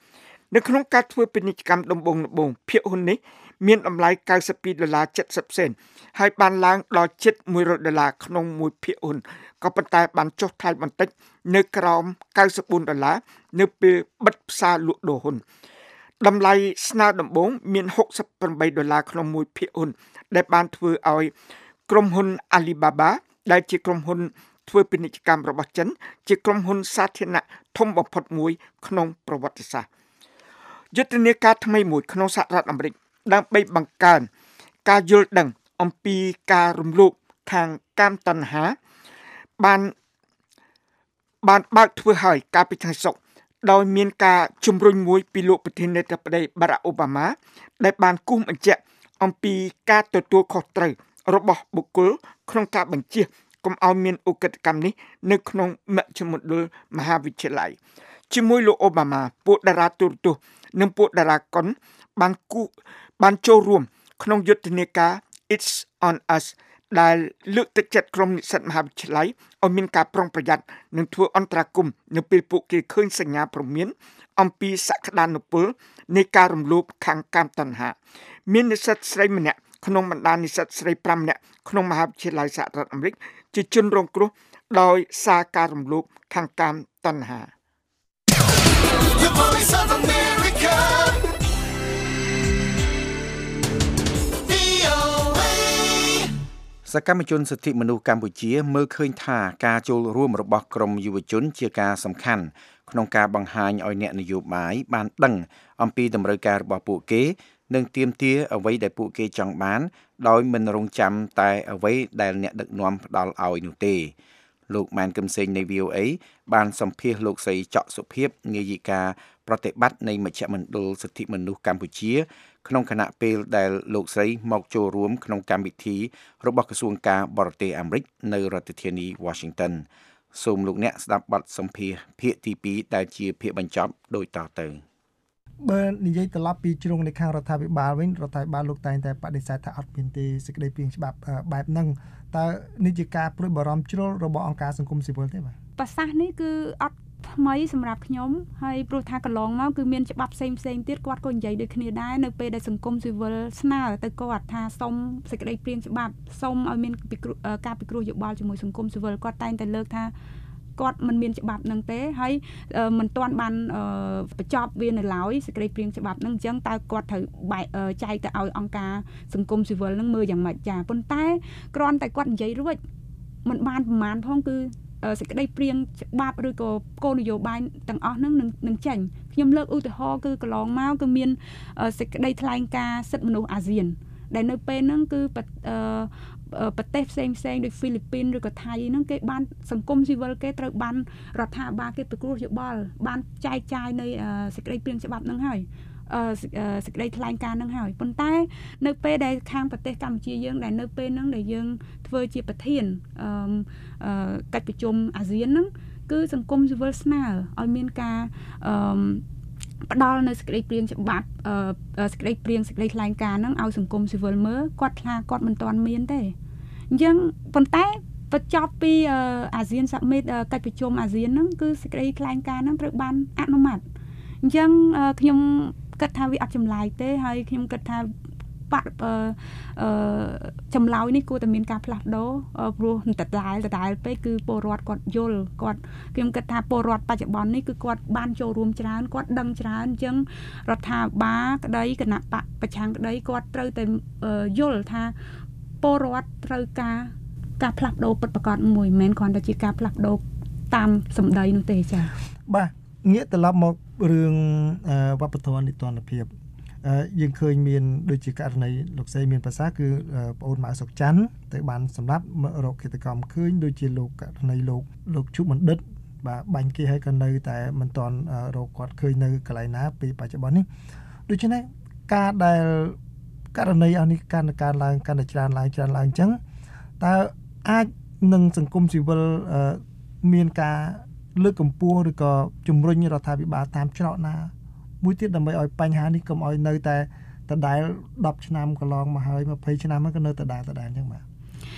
[SPEAKER 4] នៅក្នុងការធ្វើពាណិជ្ជកម្មដំបូងដំបូងភាគហ៊ុននេះមានតម្លៃ九十ពីដុល្លារ70សេនហើយបានឡើងដល់ជិតមួយរយដុល្លារក្នុងមួយភាគហ៊ុនក៏ប៉ុន្តែបានចុះថ្លៃបន្តិចនៅក្រោម九十bốnដុល្លារនៅពេលបិទផ្សារលក់ដូរហ៊ុនតម្លៃស្នើដំបូងមានหกสิบแปดដុល្លារក្នុងមួយភាគហ៊ុនដែលបានធ្វើឲ្យក្រុមហ៊ុន Alibaba ដែលជាក្រុមហ៊ុនធ្វើពាណិជ្ជកម្មរបស់ចិនជាក្រុមហ៊ុនសាធារណៈធំបំផុតមួយក្នុងប្រវត្តិសាស្ត្រយុទ្ធនាការថ្មីមួយក្នុងសហរដ្ឋអាមេរិកដើម្បីបង្កើនការយល់ដឹងអំពីការរំលោភខាងកាមតណ្ហាបានបានបើកធ្វើឲ្យកាលពីថ្ងៃសុក្រដោយមានការជំរុញមួយពីលោកប្រធានាធិបតី Barack Obama ដែលបានគូសបញ្ជាក់អំពីការទទួលខុសត្រូវរបស់បុគ្គលក្នុងការបញ្ជាកុំឲ្យមានឧក្រិដ្ឋកម្មនេះនៅក្នុងមជ្ឈមណ្ឌលមហាវិទ្យាល័យជាមួយលោកអូបាម៉ាពួកតារាទូរទស្សន៍និងពួកតារាកុនបានគូបានចូលរួមក្នុងយុទ្ធនាការ It's on Us ដែលលើកទឹកចិត្តក្រុមនិស្សិតមហាវិទ្យាល័យឲ្យមានការប្រុងប្រយ័ត្ននិងធ្វើអន្តរាគមន៍នៅពេលពួកគេឃើញសញ្ញាព្រមានអំពីសក្តានុពលនៃការរំលោភខាងកាមតណ្ហាមាននិស្សិតស្រីម្នាក់ក្នុងបណ្ដានិស្សិតស្រីប្រាំនាក់ក្នុងមហាវិទ្យាល័យសហរដ្ឋអាមេរិកជាជនរងគ្រោះដោយសារការរំលោភខាងកាមតណ្ហា
[SPEAKER 11] The Voice of America
[SPEAKER 3] សកម្មជនសិទ្ធិមនុស្សកម្ពុជាមើលឃើញថាការចូលរួមរបស់ក្រមយុវជនជាការសំខាន់ក្នុងការបង្ហាញឲ្យអ្នកនយោបាយបានដឹងអំពីតម្រូវការរបស់ពួកគេនិងទាមទារអ្វីដែលពួកគេចង់បានដោយមិនរងចាំតែអ្វីដែលអ្នកដឹកនាំផ្ដល់ឲ្យនោះទេលោកម៉ែនកឹមសេងនៃ វី អូ អេ បានសម្ភាសន៍លោកស្រីច័កសុភាពនាយិកាប្រតិបត្តិនៃមជ្ឈមណ្ឌលសិទ្ធិមនុស្សកម្ពុជាក្នុងគណៈពេលដែលលោកស្រីមកចូលរួមក្នុងកម្មវិធីរបស់ក្រសួងការបរទេសអាមេរិកនៅរដ្ឋធានី Washington សូមលោកអ្នកស្ដាប់បទសម្ភាសន៍ភាគទីពីរដែលជាភាគបញ្ចប់ដូចតទៅ
[SPEAKER 9] បើនិយាយត្រឡប់ពីជ្រុងនៃខាងរដ្ឋាភិបាលវិញរដ្ឋាភិបាលលោកតែងតែបដិសេធថាអត់មានទេសេចក្តីព្រាងច្បាប់បែបហ្នឹងតើនេះជាការព្រួយបារម្ភជ្រុលរបស់អង្គការសង្គមស៊ីវិលទេបាទ
[SPEAKER 14] ប្រសាសន៍នេះគឺអត់ថ្មីសម្រាប់ខ្ញុំហើយព្រោះថាកន្លងមកគឺមានច្បាប់ផ្សេងផ្សេងទៀតគាត់ក៏និយាយដូចគ្នាដែរនៅពេលដែលសង្គមស៊ីវិលស្នើទៅគាត់ថាសុំសេចក្តីព្រាងច្បាប់សុំឲ្យមានការពិគ្រោះយោបល់ជាមួយសង្គមស៊ីវិលគាត់តែងតែលើកថាគាត់មិនមានច្បាប់នឹងទេហើយមិនទាន់បានបញ្ចប់វានៅឡើយសេចក្តីព្រាងច្បាប់នឹងអញ្ចឹងតើគាត់ត្រូវចែកទៅឲ្យអង្គការសង្គមស៊ីវិលនឹងមើលយ៉ាងម៉េចចាប៉ុន្តែគ្រាន់តែគាត់និយាយរួចមិនបានប្រមាណផងគឺសេចក្តីព្រាងច្បាប់ឬក៏គោលនយោបាយទាំងអស់ហ្នឹងនឹងចេញខ្ញុំលើកឧទាហរណ៍គឺកន្លងមកគឺមានសេចក្តីថ្លែងការណ៍សិទ្ធិមនុស្សអាស៊ានដែលនៅពេលហ្នឹងគឺប្រទេសផ្សេងផ្សេងដូចហ្វីលីពីនឬក៏ថៃហ្នឹងគេបានសង្គមស៊ីវិលគេត្រូវបានរដ្ឋាភិបាលគេពិគ្រោះយោបល់បានចែកចាយនៅសេចក្តីព្រាងច្បាប់ហ្នឹងហើយសេចក្តីថ្លែងការណ៍ហ្នឹងហើយប៉ុន្តែនៅពេលដែលខាងប្រទេសកម្ពុជាយើងដែលនៅពេលហ្នឹងដែលយើងធ្វើជាប្រធានកិច្ចប្រជុំអាស៊ានហ្នឹងគឺសង្គមស៊ីវិលស្នើឲ្យមានការផ្ដល់នៅសេចក្តីព្រាងច្បាប់សេចក្តីព្រាងសេចក្តីថ្លែងការណ៍ហ្នឹងឲ្យសង្គមស៊ីវិលមើលគាត់ថាគាត់មិនទាន់មានទេអញ្ចឹងប៉ុន្តែបញ្ចប់ពីអាស៊ានសាមិតកិច្ចប្រជុំអាស៊ានហ្នឹងគឺសេចក្តីថ្លែងការណ៍ហ្នឹងត្រូវបានអនុម័តអញ្ចឹងខ្ញុំគិតថាវាអត់ចម្លែកទេហើយខ្ញុំគិតថាបាក់អឺចម្លើយនេះគួរតែមានការផ្លាស់ប្ដូរព្រោះដដែលដដែលពេកគឺពលរដ្ឋគាត់យល់គាត់ខ្ញុំគិតថាពលរដ្ឋបច្ចុប្បន្ននេះគឺគាត់បានចូលរួមច្រើនគាត់ដឹងច្រើនអញ្ចឹងរដ្ឋាភិបាលក្តីគណៈបកប្រឆាំងក្តីគាត់ត្រូវតែយល់ថាពលរដ្ឋត្រូវការការផ្លាស់ប្ដូរពិតប្រាកដមួយមិនមែនគ្រាន់តែជាការផ្លាស់ប្ដូរតាមសម្ដីនោះទេចា៎
[SPEAKER 9] បាទងាកត្រឡប់មករឿងវប្បធម៌នីតិរដ្ឋភាពយើងឃើញមានដូចជាករណីលោកស្រីមានប្រសាសន៍គឺប្អូនម៉ៅសុកច័ន្ទទៅបានសម្រាប់រកឃាតកម្មឃើញដូចជាលោកករណីលោកលោកជុំបណ្ឌិតបាទបាញ់គេហើយក៏នៅតែមិនទាន់រកគាត់ឃើញនៅកន្លែងណាពេលបច្ចុប្បន្ននេះដូច្នេះការដែលករណីអស់នេះការកើនឡើងកាន់តែច្រើនឡើងច្រើនឡើងអញ្ចឹងតើអាចនឹងសង្គមស៊ីវិលមានការលើកកម្ពស់ឬក៏ជំរុញរដ្ឋាភិបាលតាមច្រកណាមួយទៀតដើម្បីឲ្យបញ្ហានេះកុំឲ្យនៅតែដដែលដប់ឆ្នាំកន្លងមកហើយម្ភៃឆ្នាំហ្នឹងក៏នៅដដែលដដែលអញ្ចឹងបាទ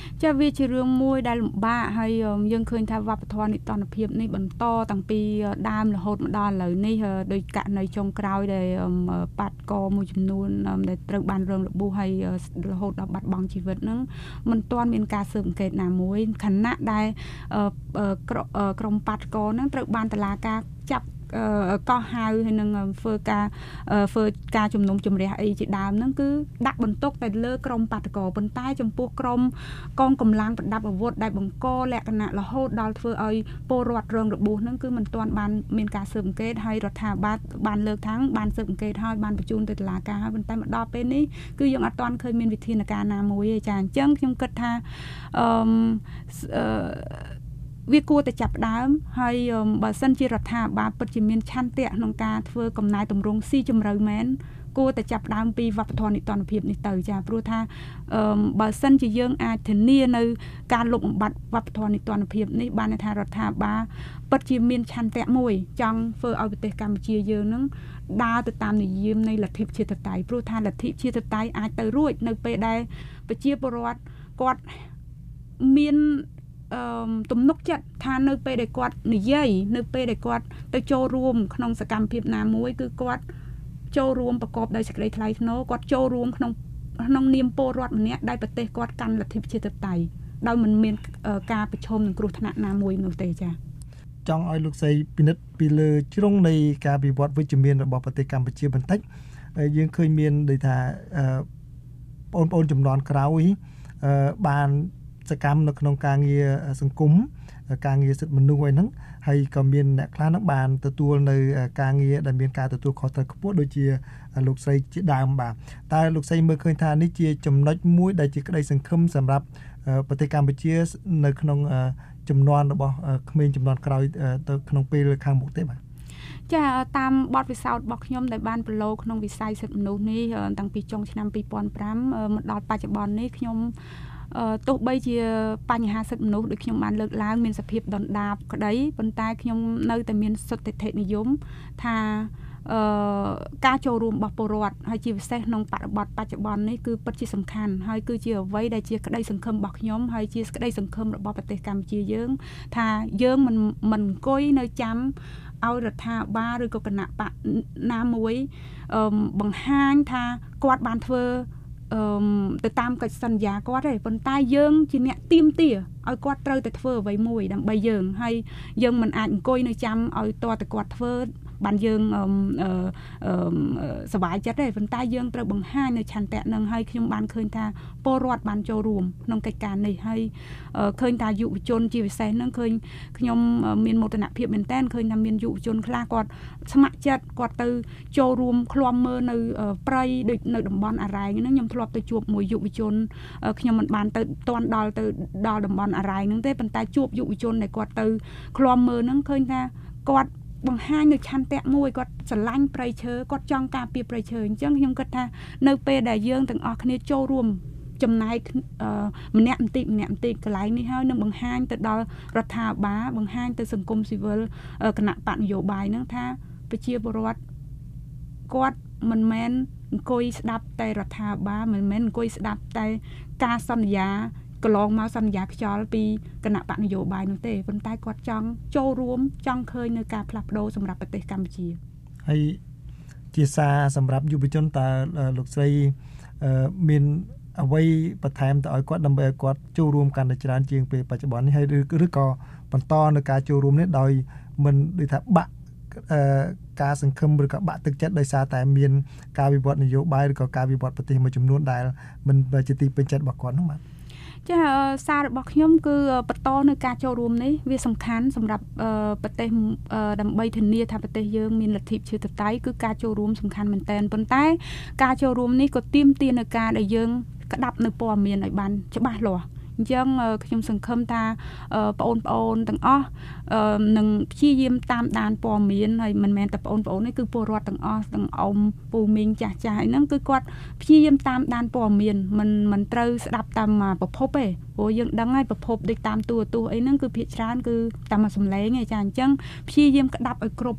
[SPEAKER 14] ចាវាជារឿងមួយដែលលំបាកហើយយើងឃើញថាវប្បធម៌នីតិភាពនេះបន្តតាំងពីដើមរហូតមកដល់ឥឡូវនេះដោយករណីចុងក្រោយដែលបាត់កមួយចំនួនដែលត្រូវបានរងរបួសហើយរហូតដល់បាត់បង់ជីវិតហ្នឹងមិនទាន់មានការស៊ើបអង្កេតណាមួយខណៈដែលក្រុមបាត់កហ្នឹងត្រូវបានតុលាការចាប់កោះហៅហើយនឹងធ្វើការធ្វើការជំនុំជម្រះអីជាដើមហ្នឹងគឺដាក់បន្ទុកតែលើក្រុមបាតកោប៉ុន្តែចំពោះក្រុមកងកម្លាំងប្រដាប់អាវុធដែលបង្កលក្ខណៈរហូតដល់ធ្វើឲ្យពលរដ្ឋរងរបួសហ្នឹងគឺមិនទាន់បានមានការស៊ើបអង្កេតហើយរដ្ឋាភិបាលបានលើកថាបានស៊ើបអង្កេតហើយបានបញ្ជូនទៅតុលាការហើយប៉ុន្តែមកដល់ពេលនេះគឺយើងអត់ទាន់ឃើញមានវិធានការណាមួយទេចាអញ្ចឹងខ្ញុំគិតថាអឺវាគួរតែចាប់ផ្ដើមហើយបើសិនជារដ្ឋាភិបាលពិតជាមានឆន្ទៈក្នុងការធ្វើកំណែតម្រង់ស៊ីជម្រៅមែនគួរតែចាប់ផ្ដើមពីវប្បធម៌នីតិភាពនេះទៅចាព្រោះថាបើសិនជាយើងអាចធានានៅការលុបបំបាត់វប្បធម៌នីតិភាពនេះបានន័យថារដ្ឋាភិបាលពិតជាមានឆន្ទៈមួយចង់ធ្វើឲ្យប្រទេសកម្ពុជាយើងនឹងដើរទៅតាមនិយមនៃលទ្ធិប្រជាធិបតេយ្យព្រោះថាលទ្ធិប្រជាធិបតេយ្យអាចទៅរួចនៅពេលដែលប្រជាពលរដ្ឋគាត់មានអឺទំនុកចិត្តថានៅពេលដែលគាត់និយាយនៅពេលដែលគាត់ទៅចូលរួមក្នុងសកម្មភាពណាមួយគឺគាត់ចូលរួមប្រកបដោយសេចក្តីថ្លៃថ្នូរគាត់ចូលរួមក្នុងក្នុងនាមពលរដ្ឋម្នាក់ដែលប្រទេសគាត់កាន់លទ្ធិប្រជាធិបតេយ្យដោយមិនមានការប្រឈមនឹងគ្រោះថ្នាក់ណាមួយនោះទេចា៎
[SPEAKER 9] ចង់ឲ្យលោកស្រីពិនិត្យពីលើជ្រុងនៃការវិវត្តវិជ្ជមានរបស់ប្រទេសកម្ពុជាបន្តិចយើងឃើញមានដូចថាបងប្អូនចំនួនក្រោយបានសកម្មនៅក្នុងការងារសង្គមការងារសិទ្ធិមនុស្សអីហ្នឹងហើយក៏មានអ្នកខ្លះហ្នឹងបានទទួលនៅការងារដែលមានការទទួលខុសត្រូវខ្ពស់ដូចជាលោកស្រីជាដើមបាទតើលោកស្រីមើលឃើញថានេះជាចំណុចមួយដែលជាក្តីសង្ឃឹមសម្រាប់ប្រទេសកម្ពុជានៅក្នុងចំនួនរបស់ក្មេងចំនួនក្រោយទៅក្នុងពេលខាងមុខទេបាទ
[SPEAKER 14] ចាតាមបទពិសោធន៍របស់ខ្ញុំដែលបានប្រឡូកក្នុងវិស័យសិទ្ធិមនុស្សនេះតាំងពីចុងឆ្នាំពីរពាន់ប្រាំមកដល់បច្ចុប្បន្ននេះខ្ញុំទោះបីជាបញ្ហាសិទ្ធិមនុស្សដូចខ្ញុំបានលើកឡើងមានសភាពដុនដាបក្តីប៉ុន្តែខ្ញុំនៅតែមានសុទ្ធិដ្ឋិនិយមថាអឺការចូលរួមរបស់ពលរដ្ឋហើយជាពិសេសក្នុងបរិបទបច្ចុប្បន្ននេះគឺពិតជាសំខាន់ហើយគឺជាអ្វីដែលជាក្តីសង្ឃឹមរបស់ខ្ញុំហើយជាក្តីសង្ឃឹមរបស់ប្រទេសកម្ពុជាយើងថាយើងមិនមិនអង្គុយនៅចាំឲ្យរដ្ឋាភិបាលឬក៏គណៈបកណាមួយអឺបង្ហាញថាគាត់បានធ្វើអឺទៅតាមកិច្ចសន្យាគាត់ទេប៉ុន្តែយើងជាអ្នកទាមទារឲ្យគាត់ត្រូវតែធ្វើអ្វីមួយដើម្បីយើងហើយយើងមិនអាចអង្គុយនៅចាំឲ្យតតែគាត់ធ្វើបានយើងអឺអឺសប្បាយចិត្តទេប៉ុន្តែយើងត្រូវបង្ហាញនៅឆន្ទៈនឹងហើយខ្ញុំបានឃើញថាពលរដ្ឋបានចូលរួមក្នុងកិច្ចការនេះហើយឃើញថាយុវជនជាពិសេសនឹងឃើញខ្ញុំមានមោទនភាពមែនតើឃើញថាមានយុវជនខ្លះគាត់ស្ម័គ្រចិត្តគាត់ទៅចូលរួមឃ្លាំមើលនៅព្រៃដូចនៅតំបន់អរ៉ែងហ្នឹងខ្ញុំធ្លាប់ទៅជួបមួយយុវជនខ្ញុំមិនបានទៅទាន់ដល់ទៅដល់តំបន់អរ៉ែងហ្នឹងទេប៉ុន្តែជួបយុវជនដែលគាត់ទៅឃ្លាំមើលហ្នឹងឃើញថាគាត់បង្ហាញនៅឆន្ទៈមួយគាត់ស្រឡាញ់ព្រៃឈើគាត់ចង់ការពារព្រៃឈើអញ្ចឹងខ្ញុំគិតថានៅពេលដែលយើងទាំងអស់គ្នាចូលរួមចំណែកម្នាក់បន្តិចម្នាក់បន្តិចកន្លែងនេះហើយនឹងបង្ហាញទៅដល់រដ្ឋាភិបាលបង្ហាញទៅសង្គមស៊ីវិលគណៈបកនយោបាយហ្នឹងថាប្រជាពលរដ្ឋគាត់មិនមែនអង្គុយស្ដាប់តែរដ្ឋាភិបាលមិនមែនអង្គុយស្ដាប់តែការសន្យាកន្លងមកសន្យាខ្យល់ពីគណៈបកនយោបាយនោះទេប៉ុន្តែគាត់ចង់ចូលរួមចង់ឃើញនៅការផ្លាស់ប្ដូរសម្រាប់ប្រទេសកម្ពុជា
[SPEAKER 9] ហើយជាសារសម្រាប់យុវជនតើលោកស្រីមានអ្វីបន្ថែមទៅឲ្យគាត់ដើម្បីឲ្យគាត់ចូលរួមកាន់តែច្រើនជាងពេលបច្ចុប្បន្ននេះហើយឬក៏បន្តនៅការចូលរួមនេះដោយមិនដូចថាបាក់ការសង្ឃឹមឬក៏បាក់ទឹកចិត្តដោយសារតែមានការវិវត្តនយោបាយឬក៏ការវិវត្តប្រទេសមួយចំនួនដែលមិនជាទីពេញចិត្តរបស់គាត់នោះបាទ
[SPEAKER 14] ចាសាររបស់ខ្ញុំគឺបន្តនៅការចូលរួមនេះវាសំខាន់សម្រាប់ប្រទេសដើម្បីធានាថាប្រទេសយើងមានលទ្ធិប្រជាធិបតេយ្យគឺការចូលរួមសំខាន់មែនទែនប៉ុន្តែការចូលរួមនេះក៏ទាមទារនៅការដែលយើងក្តាប់នៅព័ត៌មានឲ្យបានច្បាស់លាស់អញ្ចឹងខ្ញុំសង្ឃឹមថាបងប្អូនទាំងអស់នឹងព្យាយាមតាមដានព័ត៌មានហើយមិនមែនតែបងប្អូននេះគឺពលរដ្ឋទាំងអស់ទាំងអ៊ំពូមីងចាស់ចាស់ហ្នឹងគឺគាត់ព្យាយាមតាមដានព័ត៌មានមិនមិនត្រូវស្ដាប់តាមប្រភពទេព្រោះយើងដឹងហើយប្រភពដូចតាមទូរទស្សន៍អីហ្នឹងគឺភាគច្រើនគឺតាមសំឡេងឯងចាអញ្ចឹងព្យាយាមក្តាប់ឲ្យគ្រប់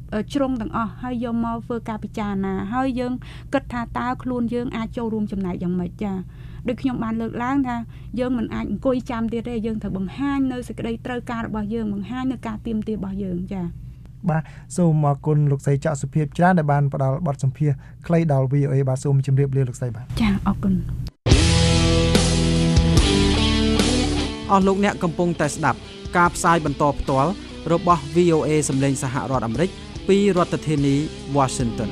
[SPEAKER 14] ជ្រុងទាំងអស់ហើយយកមកធ្វើការពិចារណាហើយយើងគិតថាតើខ្លួនយើងអាចចូលរួមចំណែកយ៉ាងម៉េចចាដូចខ្ញុំបានលើកឡើងថាយើងមិនអាចអង្គុយចាំទៀតទេយើងត្រូវបង្ហាញនៅសេចក្តីត្រូវការរបស់យើងបង្ហាញនៅការទាមទាររបស់យើងចា
[SPEAKER 9] បាទសូមអរគុណលោកស្រីច័កសុភាពច្រើនដែលបានផ្ដល់បទសម្ភាសន៍ខ្លីដល់ វី អូ អេ បាទសូមជម្រាបលាលោកស្រីបាទ
[SPEAKER 14] ចាអរគុណ
[SPEAKER 15] អស់លោកអ្នកកំពុងតែស្ដាប់ការផ្សាយបន្តផ្ទាល់របស់ វី អូ អេ សម្លេងសហរដ្ឋអាមេរិកពីរដ្ឋធានី Washington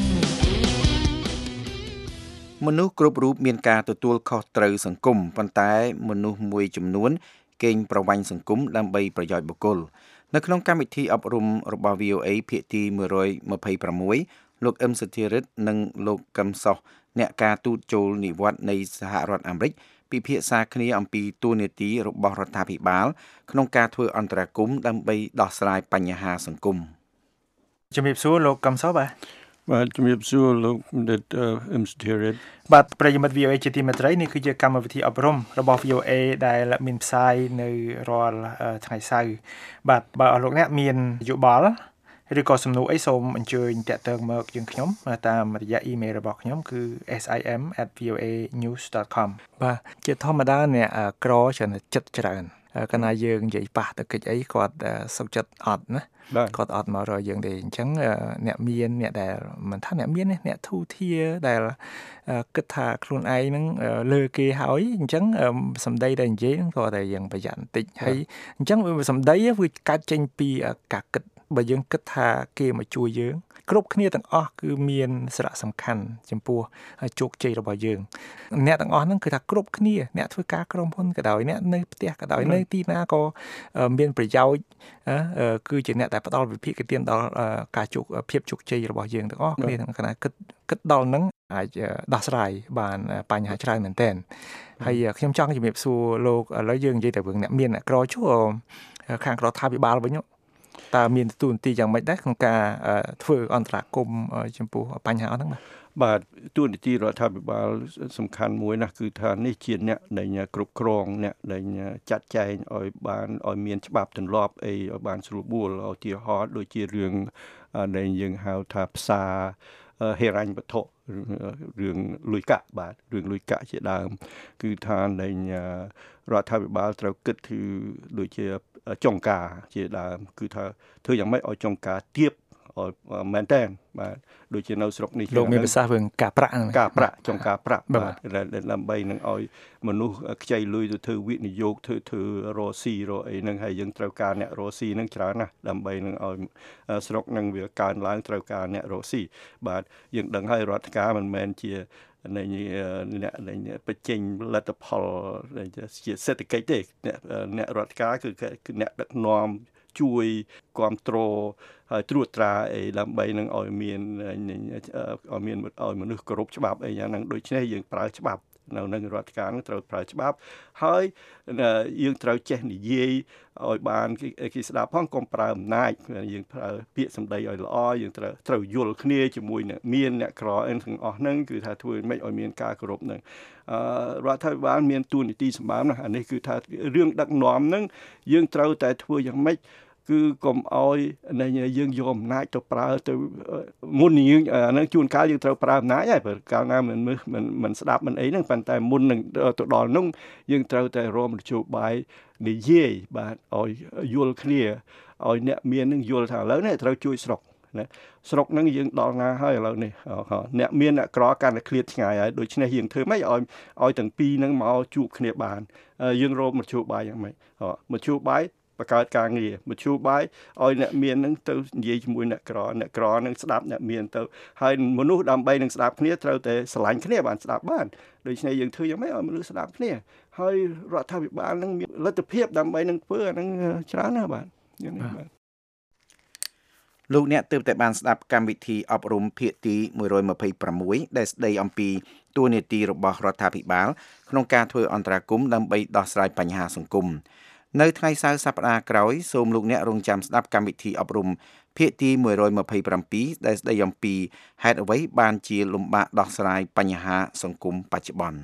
[SPEAKER 3] មនុស្សគ្រប់រូបមានការទទួលខុសត្រូវសង្គមប៉ុន្តែមនុស្សមួយចំនួនកេងប្រវ័ញ្ចសង្គមដើម្បីប្រយោជន៍បុគ្គលនៅក្នុងកម្មវិធីអប់រំរបស់ វី អូ អេ ភាគទីមួយរយម្ភៃប្រាំមួយលោកអឹមសុធារិទ្ធនិងលោកកឹមសុខអ្នកការទូតចូលនិវត្តន៍នៃសហរដ្ឋអាមេរិកពិភាក្សាគ្នាអំពីតួនាទីរបស់រដ្ឋាភិបាលក្នុងការធ្វើអន្តរាគមន៍ដើម្បីដោះស្រាយបញ្ហាសង្គម
[SPEAKER 12] ជំរាបសួរលោកកឹមសុខបាទ
[SPEAKER 16] បាទជំរាបសួរលោកបណ្ឌិតអឹមសុធារិទ្ធ
[SPEAKER 12] បាទប្រិយមិត្ត វី អូ អេ ជាទីមេត្រីនេះគឺជាកម្មវិធីអប់រំរបស់ វី អូ អេ ដែលមានផ្សាយនៅរាល់ថ្ងៃសៅរ៍បាទបើអស់លោកអ្នកមានយោបល់ឬក៏សំណួរអីសូមអញ្ជើញតាក់ទងមកយើងខ្ញុំតាមរយៈអ៊ីមែលរបស់ខ្ញុំគឺ เอส ไอ เอ็ม แอท វី អូ เอ นิวส์ ដอท คอม បាទជាធម្មតាអ្នកក្រច្រើនចិត្តច្រើនកាលណាយើងនិយាយប៉ះទៅកិច្ចអីគាត់សុខចិត្តអត់ណាគាត់អត់មករកយើងទេអញ្ចឹងអ្នកមានអ្នកដែលមិនថាអ្នកមានអ្នកធូធាដែលគិតថាខ្លួនឯងហ្នឹងលើគេហើយអញ្ចឹងសម្ដីដែលនិយាយហ្នឹងក៏តែយើងប្រយ័ត្នបន្តិចហើយអញ្ចឹងសម្ដីវាកើតចេញពីការគិតបើយើងគិតថាគេមកជួយយើងគ្រប់គ្នាទាំងអស់គឺមានសារៈសំខាន់ចំពោះជោគជ័យរបស់យើងអ្នកទាំងអស់ហ្នឹងគឺថាគ្រប់គ្នាអ្នកធ្វើការក្រុមហ៊ុនក៏ដោយអ្នកនៅផ្ទះក៏ដោយនៅទីណាក៏មានប្រយោជន៍គឺជាអ្នកដែលផ្ដល់វិភាគទានដល់ការជោគភាពជោគជ័យរបស់យើងទាំងអស់គ្នាទាំងគណៈគិតគិតដល់ហ្នឹងអាចដោះស្រាយបានបញ្ហាច្រើនមែនទែនហើយខ្ញុំចង់ជំរាបសួរលោកឥឡូវយើងនិយាយតែរឿងអ្នកមានអ្នកក្រជួខាងរដ្ឋាភិបាលវិញតើមានទូនទីយ៉ាងម៉េចដែរក្នុងការធ្វើអន្តរាគមន៍ចំពោះបញ្ហាហ្នឹងបាទ
[SPEAKER 16] បាទទូនទីរដ្ឋាភិបាលសំខាន់មួយណាស់គឺថានេះជាអ្នកដែលគ្រប់គ្រងអ្នកដែលចាត់ចែងឲ្យបានឲ្យមានច្បាប់ទម្លាប់អីឲ្យបានស្រួលបួលឧទាហរណ៍ដូចជារឿងដែលយើងហៅថាផ្សារហិរញ្ញវត្ថុរឿងលុយកាក់បាទរឿងលុយកាក់ជាដើមគឺថាដែលរដ្ឋាភិបាលត្រូវគិតគឺដូចជាចុងការជាដើមគឺថាធ្វើយ៉ាងម៉េចឲ្យចុងការទៀបឲ្យមែនតើបាទដូចជានៅស្រុកនេះ
[SPEAKER 12] លោកមានប្រសាសន៍រឿងការប្រាក់
[SPEAKER 16] ការប្រាក់ចុងការប្រាក់បាទដើម្បីនឹងឲ្យមនុស្សខ្ចីលុយទៅធ្វើវិនិយោគធ្វើធ្វើរកស៊ីរកអីហ្នឹងហើយយើងត្រូវការអ្នករកស៊ីហ្នឹងច្រើនណាស់ដើម្បីនឹងឲ្យស្រុកហ្នឹងវាកើនឡើងត្រូវការអ្នករកស៊ីបាទយើងដឹងហើយរដ្ឋការមិនមែនជានៃអ្នកបញ្ចេញលទ្ធផលជាសេដ្ឋកិច្ចទេអ្នករដ្ឋការគឺគឺអ្នកដឹកនាំជួយគ្រប់គ្រងហើយត្រួតត្រាអីដើម្បីនឹងឲ្យមានឲ្យមានឲ្យមនុស្សគោរពច្បាប់អីយ៉ាងហ្នឹងដូច្នេះយើងប្រើច្បាប់នៅនឹងរដ្ឋការនឹងត្រូវប្រើច្បាប់ហើយយើងត្រូវចេះនិយាយឲ្យបានគេស្ដាប់ផងកុំប្រើអំណាចយើងប្រើពាក្យសម្ដីឲ្យល្អយើងត្រូវត្រូវយល់គ្នាជាមួយអ្នកមានអ្នកក្រអីទាំងអស់ហ្នឹងគឺថាធ្វើម៉េចឲ្យមានការគោរពហ្នឹងអឺរដ្ឋាភិបាលមានទួនាទីសម្បើមណាស់អានេះគឺថារឿងដឹកនាំហ្នឹងយើងត្រូវតែធ្វើយ៉ាងម៉េចគឺកុំឲ្យយើងយកអំណាចទៅប្រើទៅមុនយើងអានឹងជួនកាលយើងត្រូវប្រើអំណាចហើយបើកាលណាមិនមិនមិនស្ដាប់មិនអីហ្នឹងប៉ុន្តែមុននឹងទៅដល់នោះយើងត្រូវតែរមនយោបាយនិយាយបាទឲ្យយល់គ្នាឲ្យអ្នកមាននឹងយល់ថាឥឡូវនេះត្រូវជួយស្រុកណាស្រុកហ្នឹងយើងដល់ណាហើយឥឡូវនេះអ្នកមានអ្នកក្រកាន់តែឃ្លាតឆ្ងាយហើយដូច្នេះយើងធ្វើម៉េចឲ្យឲ្យទាំងពីរហ្នឹងមកជួបគ្នាបានយើងរមនយោបាយយ៉ាងម៉េចមធ្យោបាយបង្កើតការងារមធ្យោបាយឲ្យអ្នកមាននឹងទៅនិយាយជាមួយអ្នកក្រអ្នកក្រនឹងស្ដាប់អ្នកមានទៅហើយមនុស្សដើម្បីនឹងស្ដាប់គ្នាត្រូវតែស្រឡាញ់គ្នាបានស្ដាប់បានដូច្នេះយើងធ្វើយ៉ាងម៉េចឲ្យមនុស្សស្ដាប់គ្នាហើយរដ្ឋាភិបាលនឹងមានលទ្ធភាពដើម្បីនឹងធ្វើអានឹងច្រើនណាស់បាទយ៉ាងនេះបាទ
[SPEAKER 3] លោកអ្នកទើបតែបានស្ដាប់កម្មវិធីអប់រំភាគទីមួយរយម្ភៃប្រាំមួយដែលស្ដីអំពីតួនាទីរបស់រដ្ឋាភិបាលក្នុងការធ្វើអន្តរាគមន៍ដើម្បីដោះស្រាយបញ្ហាសង្គមនៅថ្ងៃសៅរ៍សប្តាហ៍ក្រោយសូមលោកអ្នករងចាំស្ដាប់កម្មវិធីអប់រំភាគទីមួយរយម្ភៃប្រាំពីរដែលស្ដីអំពីហេតុអ្វីបានជាលំបាកដោះស្រាយបញ្ហាសង្គមបច្ចុប្បន្ន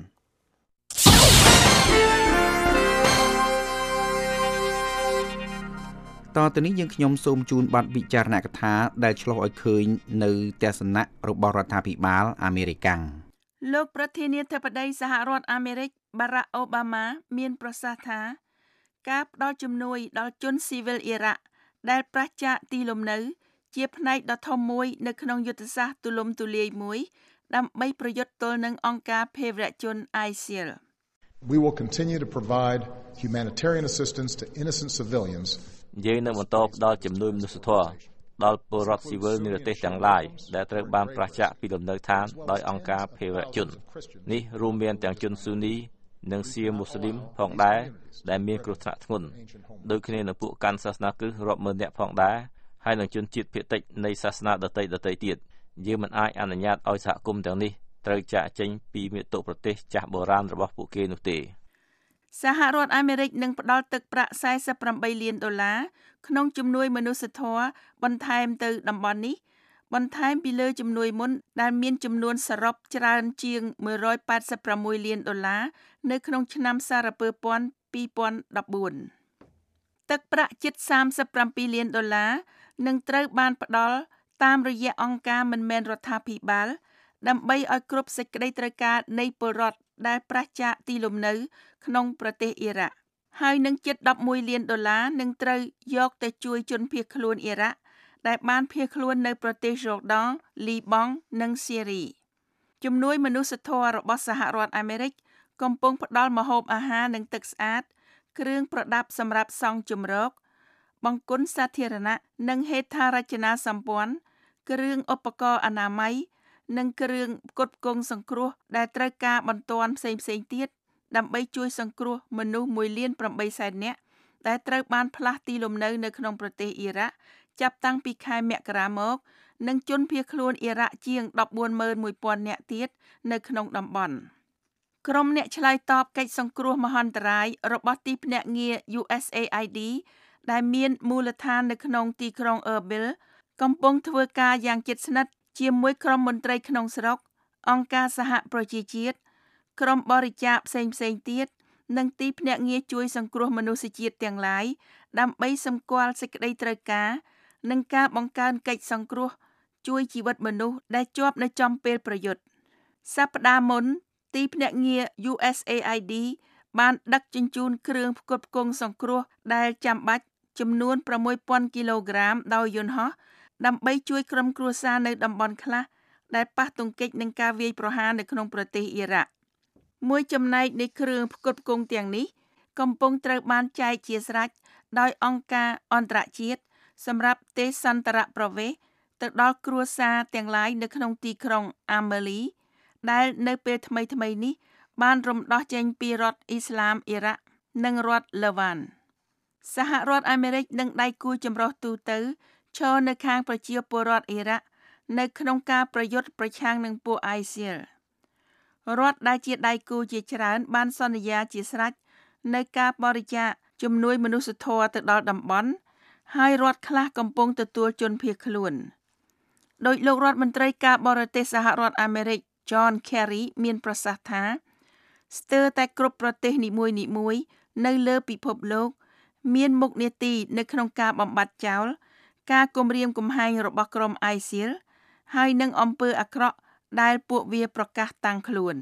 [SPEAKER 3] តទៅនេះយើងខ្ញុំសូមជូនបទវិចារណកថាដែលឆ្លុះឲ្យឃើញនៅទស្សនៈរបស់រដ្ឋាភិបាលអាមេរិក
[SPEAKER 2] លោកប្រធានាធិបតីសហរដ្ឋអាមេរិក Barack Obama មានប្រសាសន៍ថាការផ្ដល់ជំនួយដល់ជនស៊ីវិលអ៊ីរ៉ាក់ដែលប្រឆាចទីលំនៅជាផ្នែកដ៏ធំមួយនៅក្នុងយុទ្ធសាស្ត្រទូលំទូលាយមួយដើម្បីប្រយុទ្ធទល់នឹងអង្គការភេរវជន I S I L
[SPEAKER 17] We will continue to provide humanitarian assistance to innocent civilians.
[SPEAKER 18] យើងនឹងបន្តផ្ដល់ជំនួយមនុស្សធម៌ដល់ពលរដ្ឋស៊ីវិលនិរទេសទាំងឡាយដែលត្រូវបានប្រឆាចពីលំនៅឋានដោយអង្គការភេរវជននេះរួមមានទាំងជនស៊ូនីនិងសៀមមូស្លីមផងដែរដែលមានគ្រោះថ្នាក់ធ្ងន់ដូចគ្នានឹងពួកកាន់សាសនាគ្រិស្តរាប់ម៉ឺននាក់ផងដែរហើយនឹងជនជាតិភាគតិចនៃសាសនាដទៃដទៃទៀតយើងមិនអាចអនុញ្ញាតឲ្យសហគមន៍ទាំងនេះត្រូវចាកចេញពីមាតុប្រទេសចាស់បុរាណរបស់ពួកគេនោះទេ
[SPEAKER 2] សហរដ្ឋអាមេរិកនឹងផ្ដល់ទឹកប្រាក់សែសិបប្រាំបីលានដុល្លារក្នុងជំនួយមនុស្សធម៌បន្ថែមទៅតំបន់នេះបន្ថែមពីលើជំនួយមុនដែលមានចំនួនសរុបច្រើនជាងមួយរយប៉ែតសិបប្រាំមួយលានដុល្លារនៅក្នុងឆ្នាំសារពើពាន់ពីរពាន់ដប់បួនទឹកប្រាក់ជិតសាមសិបប្រាំពីរលានដុល្លារនឹងត្រូវបានផ្ដល់តាមរយៈអង្គការមិនមែនរដ្ឋាភិបាលដើម្បីឲ្យគ្រប់សេចក្តីត្រូវការនៃពលរដ្ឋដែលប្រឆាចទីលំនៅក្នុងប្រទេសអ៊ីរ៉ាក់ហើយនឹងជិតដប់មួយលានដុល្លារនឹងត្រូវយកទៅជួយជនភៀសខ្លួនអ៊ីរ៉ាក់ដែលបានភៀសខ្លួននៅប្រទេសយ៉ូដង់លីបង់និងស៊េរីជំនួយមនុស្សធម៌របស់សហរដ្ឋអាមេរិកកំពុងផ្ដល់ម្ហូបអាហារនិងទឹកស្អាតគ្រឿងប្រដាប់សម្រាប់សង់ជម្រកបង្គន់សាធារណៈនិងហេដ្ឋារចនាសម្ព័ន្ធគ្រឿងឧបករណ៍អនាម័យនិងគ្រឿងផ្គត់ផ្គង់សង្គ្រោះដែលត្រូវការបន្ទាន់ផ្សេងៗទៀតដើម្បីជួយសង្គ្រោះមនុស្សមួយលានប្រាំបីសែននាក់ដែលត្រូវបានផ្លាស់ទីលំនៅនៅក្នុងប្រទេសអ៊ីរ៉ាក់ចាប់តាំងពីខែមករាមកនិងជនភៀសខ្លួនអ៊ីរ៉ាក់ជាងដប់បួនម៉ឺនមួយពាន់នាក់ទៀតនៅក្នុងតំបន់ក្រុមអ្នកឆ្លើយតបកិច្ចសង្គ្រោះមហន្តរាយរបស់ទីភ្នាក់ងារ U S A I D ដែលមានមូលដ្ឋាននៅក្នុងទីក្រុង Erbil កំពុងធ្វើការយ៉ាងជិតស្និទ្ធជាមួយក្រុមមន្ត្រីក្នុងស្រុកអង្គការសហប្រជាជាតិក្រុមបរិច្ចាគផ្សេងៗទៀតនិងទីភ្នាក់ងារជួយសង្គ្រោះមនុស្សជាតិទាំងឡាយដើម្បីសម្គាល់សេចក្តីត្រូវការនិងការបង្កើនកិច្ចសង្គ្រោះជួយជីវិតមនុស្សដែលជាប់នៅចំពេលប្រយុទ្ធសប្តាហ៍មុនទីភ្នាក់ងារ U S A I D បានដឹកជញ្ជូនគ្រឿងផ្គត់ផ្គង់សង្គ្រោះដែលចាំបាច់ចំនួនប្រាំមួយពាន់គីឡូក្រាមដោយយន្តហោះដើម្បីជួយក្រុមគ្រួសារនៅតំបន់ខ្លះដែលប៉ះទង្គិចនឹងការវាយប្រហារនៅក្នុងប្រទេសអ៊ីរ៉ាក់មួយចំណែកនៃគ្រឿងផ្គត់ផ្គង់ទាំងនេះកំពុងត្រូវបានចែកជាស្រេចដោយអង្គការអន្តរជាតិសម្រាប់ទេសន្តរប្រវេសន៍ទៅដល់គ្រួសារទាំងឡាយនៅក្នុងទីក្រុងអាម៉ឺលីដែលនៅពេលថ្មីៗនេះបានរំដោះចេញពីរដ្ឋអ៊ីស្លាមអ៊ីរ៉ាក់និងរដ្ឋលឺវ៉ាន់សហរដ្ឋអាមេរិកនិងដៃគូចម្រុះទូទៅឈរនៅខាងប្រជាពលរដ្ឋអ៊ីរ៉ាក់នៅក្នុងការប្រយុទ្ធប្រឆាំងនឹងពួក I S I L រដ្ឋដែលជាដៃគូជាច្រើនបានសន្យាជាស្រេចនៅការបរិច្ចាគជំនួយមនុស្សធម៌ទៅដល់តំបន់ហើយរដ្ឋខ្លះកំពុងទទួលជនភៀសខ្លួនដោយលោករដ្ឋមន្ត្រីការបរទេសសហរដ្ឋអាមេរិក John Kerry មានប្រសាសន៍ថាស្ទើរតែគ្រប់ប្រទេសនីមួយៗនៅលើពិភពលោកមានមុខនាទីនៅក្នុងការបំបត្តិចោលការគំរាមកំហែងរបស់ក្រុម I S I L ហើយនឹងអំពើអាក្រក់ដែលពួកវាប្រកាសតាំងខ្លួន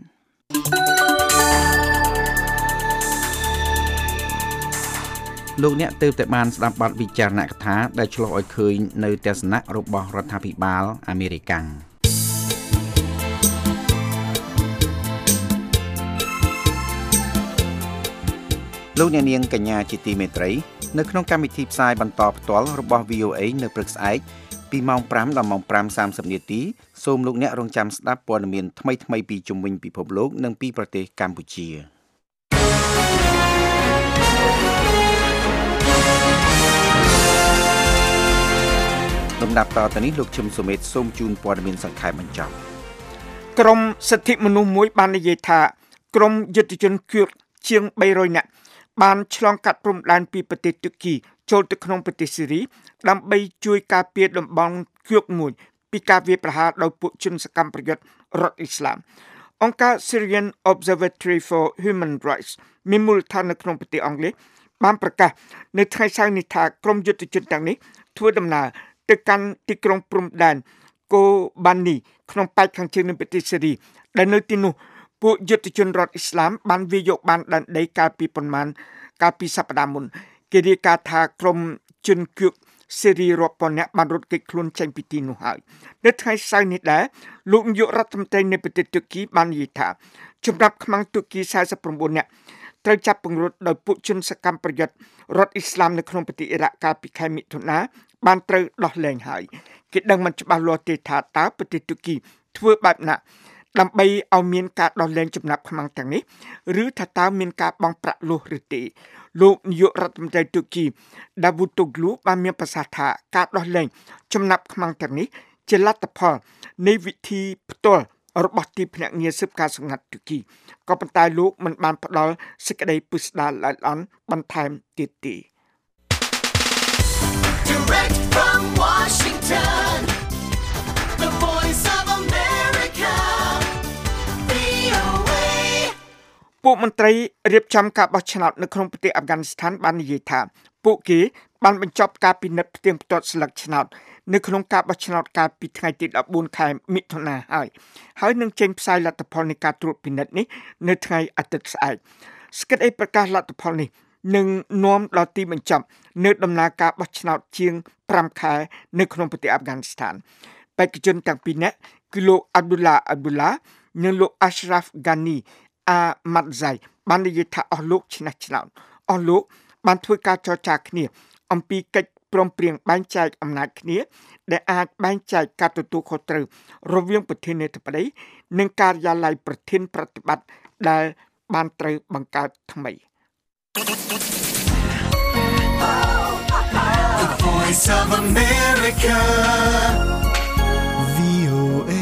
[SPEAKER 3] លោកអ្នកទើបតែបានស្ដាប់បទវិចារណកថាដែលឆ្លុះឲ្យឃើញនៅទស្សនៈរបស់រដ្ឋាភិបាលអាមេរិកលោកអ្នកនាងកញ្ញាជាទីមេត្រីនៅក្នុងកម្មវិធីផ្សាយបន្តផ្ទាល់របស់ V O A នៅព្រឹកស្អែកពីម៉ោងប្រាំដល់ម៉ោងប្រាំសាមសិបនាទីសូមលោកអ្នករងចាំស្ដាប់ព័ត៌មានថ្មីៗពីជុំវិញពិភពលោកនិងពីប្រទេសកម្ពុជាលំដាប់តទៅនេះលោកឈឹមសុមេតសូមជូនព័ត៌មានសង្ខេបបញ្ចប់
[SPEAKER 4] ក្រមសិទ្ធិមនុស្សមួយបាននិយាយថាក្រមយុទ្ធជនគួរជាងបីរយនាក់បានឆ្លងកាត់ព្រំដែនពីប្រទេសទូគីចូលទៅក្នុងប្រទេសស៊េរីដើម្បីជួយការពារតំបន់គួកមួយពីការវាយប្រហារដោយពួកជនសកម្មប្រយុទ្ធរដ្ឋអ៊ីស្លាមអង្គការ Syrian Observatory for Human Rights មានមូលដ្ឋាននៅក្នុងប្រទេសអង់គ្លេសបានប្រកាសនៅថ្ងៃសៅរ៍នេះថាក្រុមយុទ្ធជនទាំងនេះធ្វើដំណើរទៅកាន់ទីក្រុងព្រំដែនកូបានីក្នុងប៉ែកខាងជើងនៃប្រទេសសេរីដែលនៅទីនោះពួកយុទ្ធជនរដ្ឋអ៊ីស្លាមបានវាយកបានដែនដីកាលពីប៉ុន្មានកាលពីសប្តាហ៍មុនគេរាយការណ៍ថាក្រុមជនគឿកសេរីរាប់ពាន់នាក់បានរត់គេចខ្លួនចេញពីទីនោះហើយនៅថ្ងៃសៅរ៍នេះដែរលោកនាយករដ្ឋមន្ត្រីនៃប្រទេសទូគីបាននិយាយថាសម្រាប់ខ្មាំងទូគីสี่สิบเก้าនាក់ត្រូវចាប់ពង្រត់ដោយពួកជនសកម្មប្រយុទ្ធរដ្ឋអ៊ីស្លាមនៅក្នុងប្រទេសអ៊ីរ៉ាក់កាលពីខែមិថុនាបានត្រូវដោះលែងហើយគេដឹងមិនច្បាស់លាស់ទេថាតើប្រទេសទូគីធ្វើបែបណាដើម្បីឲ្យមានការដោះលែងចំណាប់ខ្មាំងទាំងនេះឬថាតើមានការបង់ប្រាក់លុះឬទេលោកនាយករដ្ឋមន្ត្រីទូគីដាវូតូក្លូបានមានប្រសាសន៍ថាការដោះលែងចំណាប់ខ្មាំងទាំងនេះជាលទ្ធផលនៃវិធីផ្ទាល់របស់ទីភ្នាក់ងារស៊ើបការសម្ងាត់ទូគីក៏ប៉ុន្តែលោកមិនបានផ្ដល់សេចក្តីពិស្ដារឡើយអន់បន្ថែមទៀតទេ
[SPEAKER 11] Direct from Washington, the voice of America, វី អូ เอ
[SPEAKER 4] ពួកមន្ត្រីរៀបចំការបោះឆ្នោតនៅក្នុងប្រទេសអាហ្វហ្គានីស្ថានបាននិយាយថាពួកគេបានបញ្ចប់ការពិនិត្យផ្ទៀងផ្ទាត់ស្លឹកឆ្នោតនៅក្នុងការបោះឆ្នោតកាលពីថ្ងៃទីដប់បួនខែមិថុនាហើយហើយនឹងចេញផ្សាយលទ្ធផលនៃការត្រួតពិនិត្យនេះនៅថ្ងៃអាទិត្យស្អែកសេចក្តីប្រកាសលទ្ធផលនេះនឹងនាំដល់ទីបញ្ចប់នៅដំណើរការបោះឆ្នោតជាងfiveខែនៅក្នុងប្រទេសអាហ្វហ្គានីស្ថានបេក្ខជនទាំងពីរនាក់គឺលោកអាប់ឌុលឡាអាប់ឌុលឡានិងលោកអាស្រ៉ាហ្វហ្គានីអាម៉ាត់ហ្សៃបាននិយាយថាអស់លោកឆ្នះឆ្នោតអស់លោកបានធ្វើការចរចាគ្នាអំពីកិច្ចព្រមព្រៀងបែងចែកអំណាចគ្នាដែលអាចបែងចែកការទទួលខុសត្រូវរវាងប្រធានាធិបតីនិងការិយាល័យប្រធានប្រតិបត្តិដែលបានត្រូវបង្កើតថ្មី
[SPEAKER 11] The voice of America, វី អូ เอ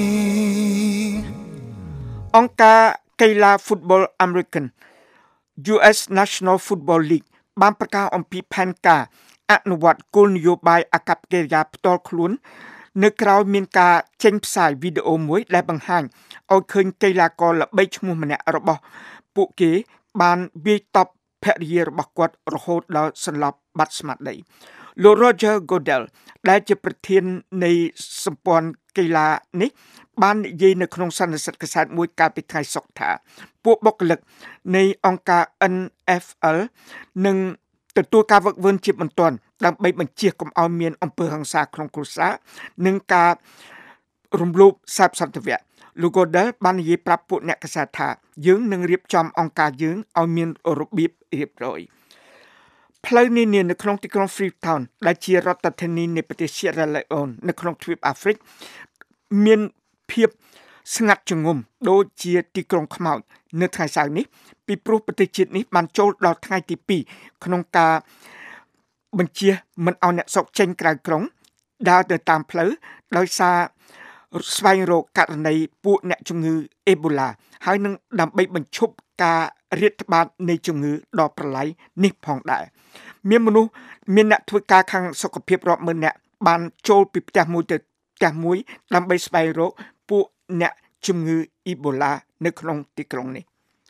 [SPEAKER 4] អង្គការកីឡា Football American ยู เอส National Football League បានប្រកាសអំពីផែនការអនុវត្តគោលនយោបាយអាកប្បកិរិយាផ្ទាល់ខ្លួននៅក្រៅមានការចេញផ្សាយវីដេអូមួយដែលបង្ហាញឲ្យឃើញកីឡាករល្បីឈ្មោះម្នាក់របស់ពួកគេបានវាយតប់ភរិយារបស់គាត់រហូតដល់សន្លប់បាត់ស្មារតីលោក Roger Goodell ដែលជាប្រធាននៃសម្ព័ន្ធកីឡានេះបាននិយាយនៅក្នុងសន្និសីទកាសែតមួយកាលពីថ្ងៃសុក្រថាពួកបុគ្គលិកនៃអង្គការ เอ็น เอฟ แอล នឹងទទួលការវឹកវើជាបន្ទាន់ដើម្បីបញ្ជាកុំឲ្យមានអំពើហិង្សាក្នុងគ្រួសារនិងការរំលោភសេពសន្តិវៈលោក Goodell បាននិយាយប្រាប់ពួកអ្នកកាសែតថាយើងនឹងរៀបចំអង្គការយើងឲ្យមានរបៀបរៀបរយផ្លូវនានានៅក្នុងទីក្រុង Freetown ដែលជារដ្ឋធានីនៃប្រទេស Sierra Leone នៅក្នុងទ្វីបអាហ្វ្រិកមានភាពស្ងាត់ជ្ងំដូចជាទីក្រុងខ្មោចនៅថ្ងៃសៅរ៍នេះពីព្រោះប្រទេសជាតិនេះបានចូលដល់ថ្ងៃទីtwoក្នុងការបញ្ជាមិនឲ្យអ្នកស្រុកចេញក្រៅក្រុងដើរទៅតាមផ្លូវដោយសារស្វែងរកករណីពួកអ្នកជំងឺអេបូឡាហើយនឹងដើម្បីបញ្ឈប់ការរាតត្បាតនៃជំងឺដ៏ប្រឡាយនេះផងដែរមានមនុស្សមានអ្នកធ្វើការខាងសុខភាពរាប់ម៉ឺននាក់បានចូលពីផ្ទះមួយទៅផ្ទះមួយដើម្បីស្វែងរកពួកអ្នកជំងឺអេបូឡានៅក្នុងទីក្រុងនេះ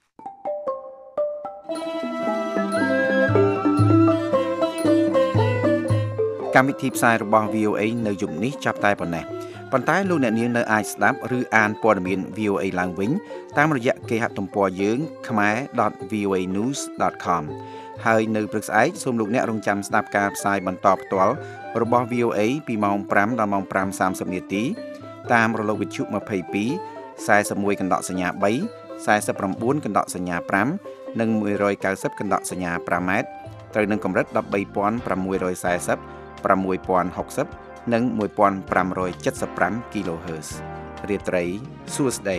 [SPEAKER 3] កម្មវិធីផ្សាយរបស់ វី អូ เอ នៅយប់នេះចាប់តែប៉ុណ្ណេះប៉ុន្តែលោកអ្នកនាងនៅអាចស្ដាប់ឬអានព័ត៌មាន វី អូ เอ ឡើងវិញតាមរយៈគេហទំព័រយើង khmer dot v o a news dot com ហើយនៅព្រឹកស្អែកសូមលោកអ្នករងចាំស្ដាប់ការផ្សាយបន្តផ្ទាល់របស់ វី អូ เอ ពីម៉ោងfiveដល់ម៉ោងfive thirtyនាទីតាមរលកវិទ្យុtwenty-two forty-oneកណ្ដកសញ្ញាthree forty-nineកណ្ដកសញ្ញាfiveនិងone ninetyកណ្ដកសញ្ញាfiveម៉ែត្រត្រូវនឹងកម្រិតthirteen thousand six hundred forty six thousand sixtyនិងfifteen seventy-five គីឡូហឺតរាត្រីសួស្តី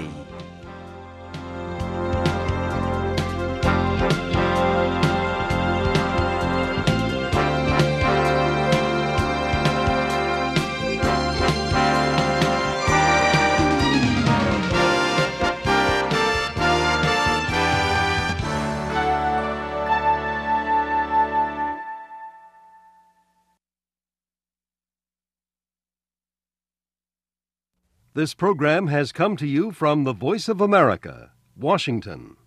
[SPEAKER 1] This program has come to you from the Voice of America, Washington.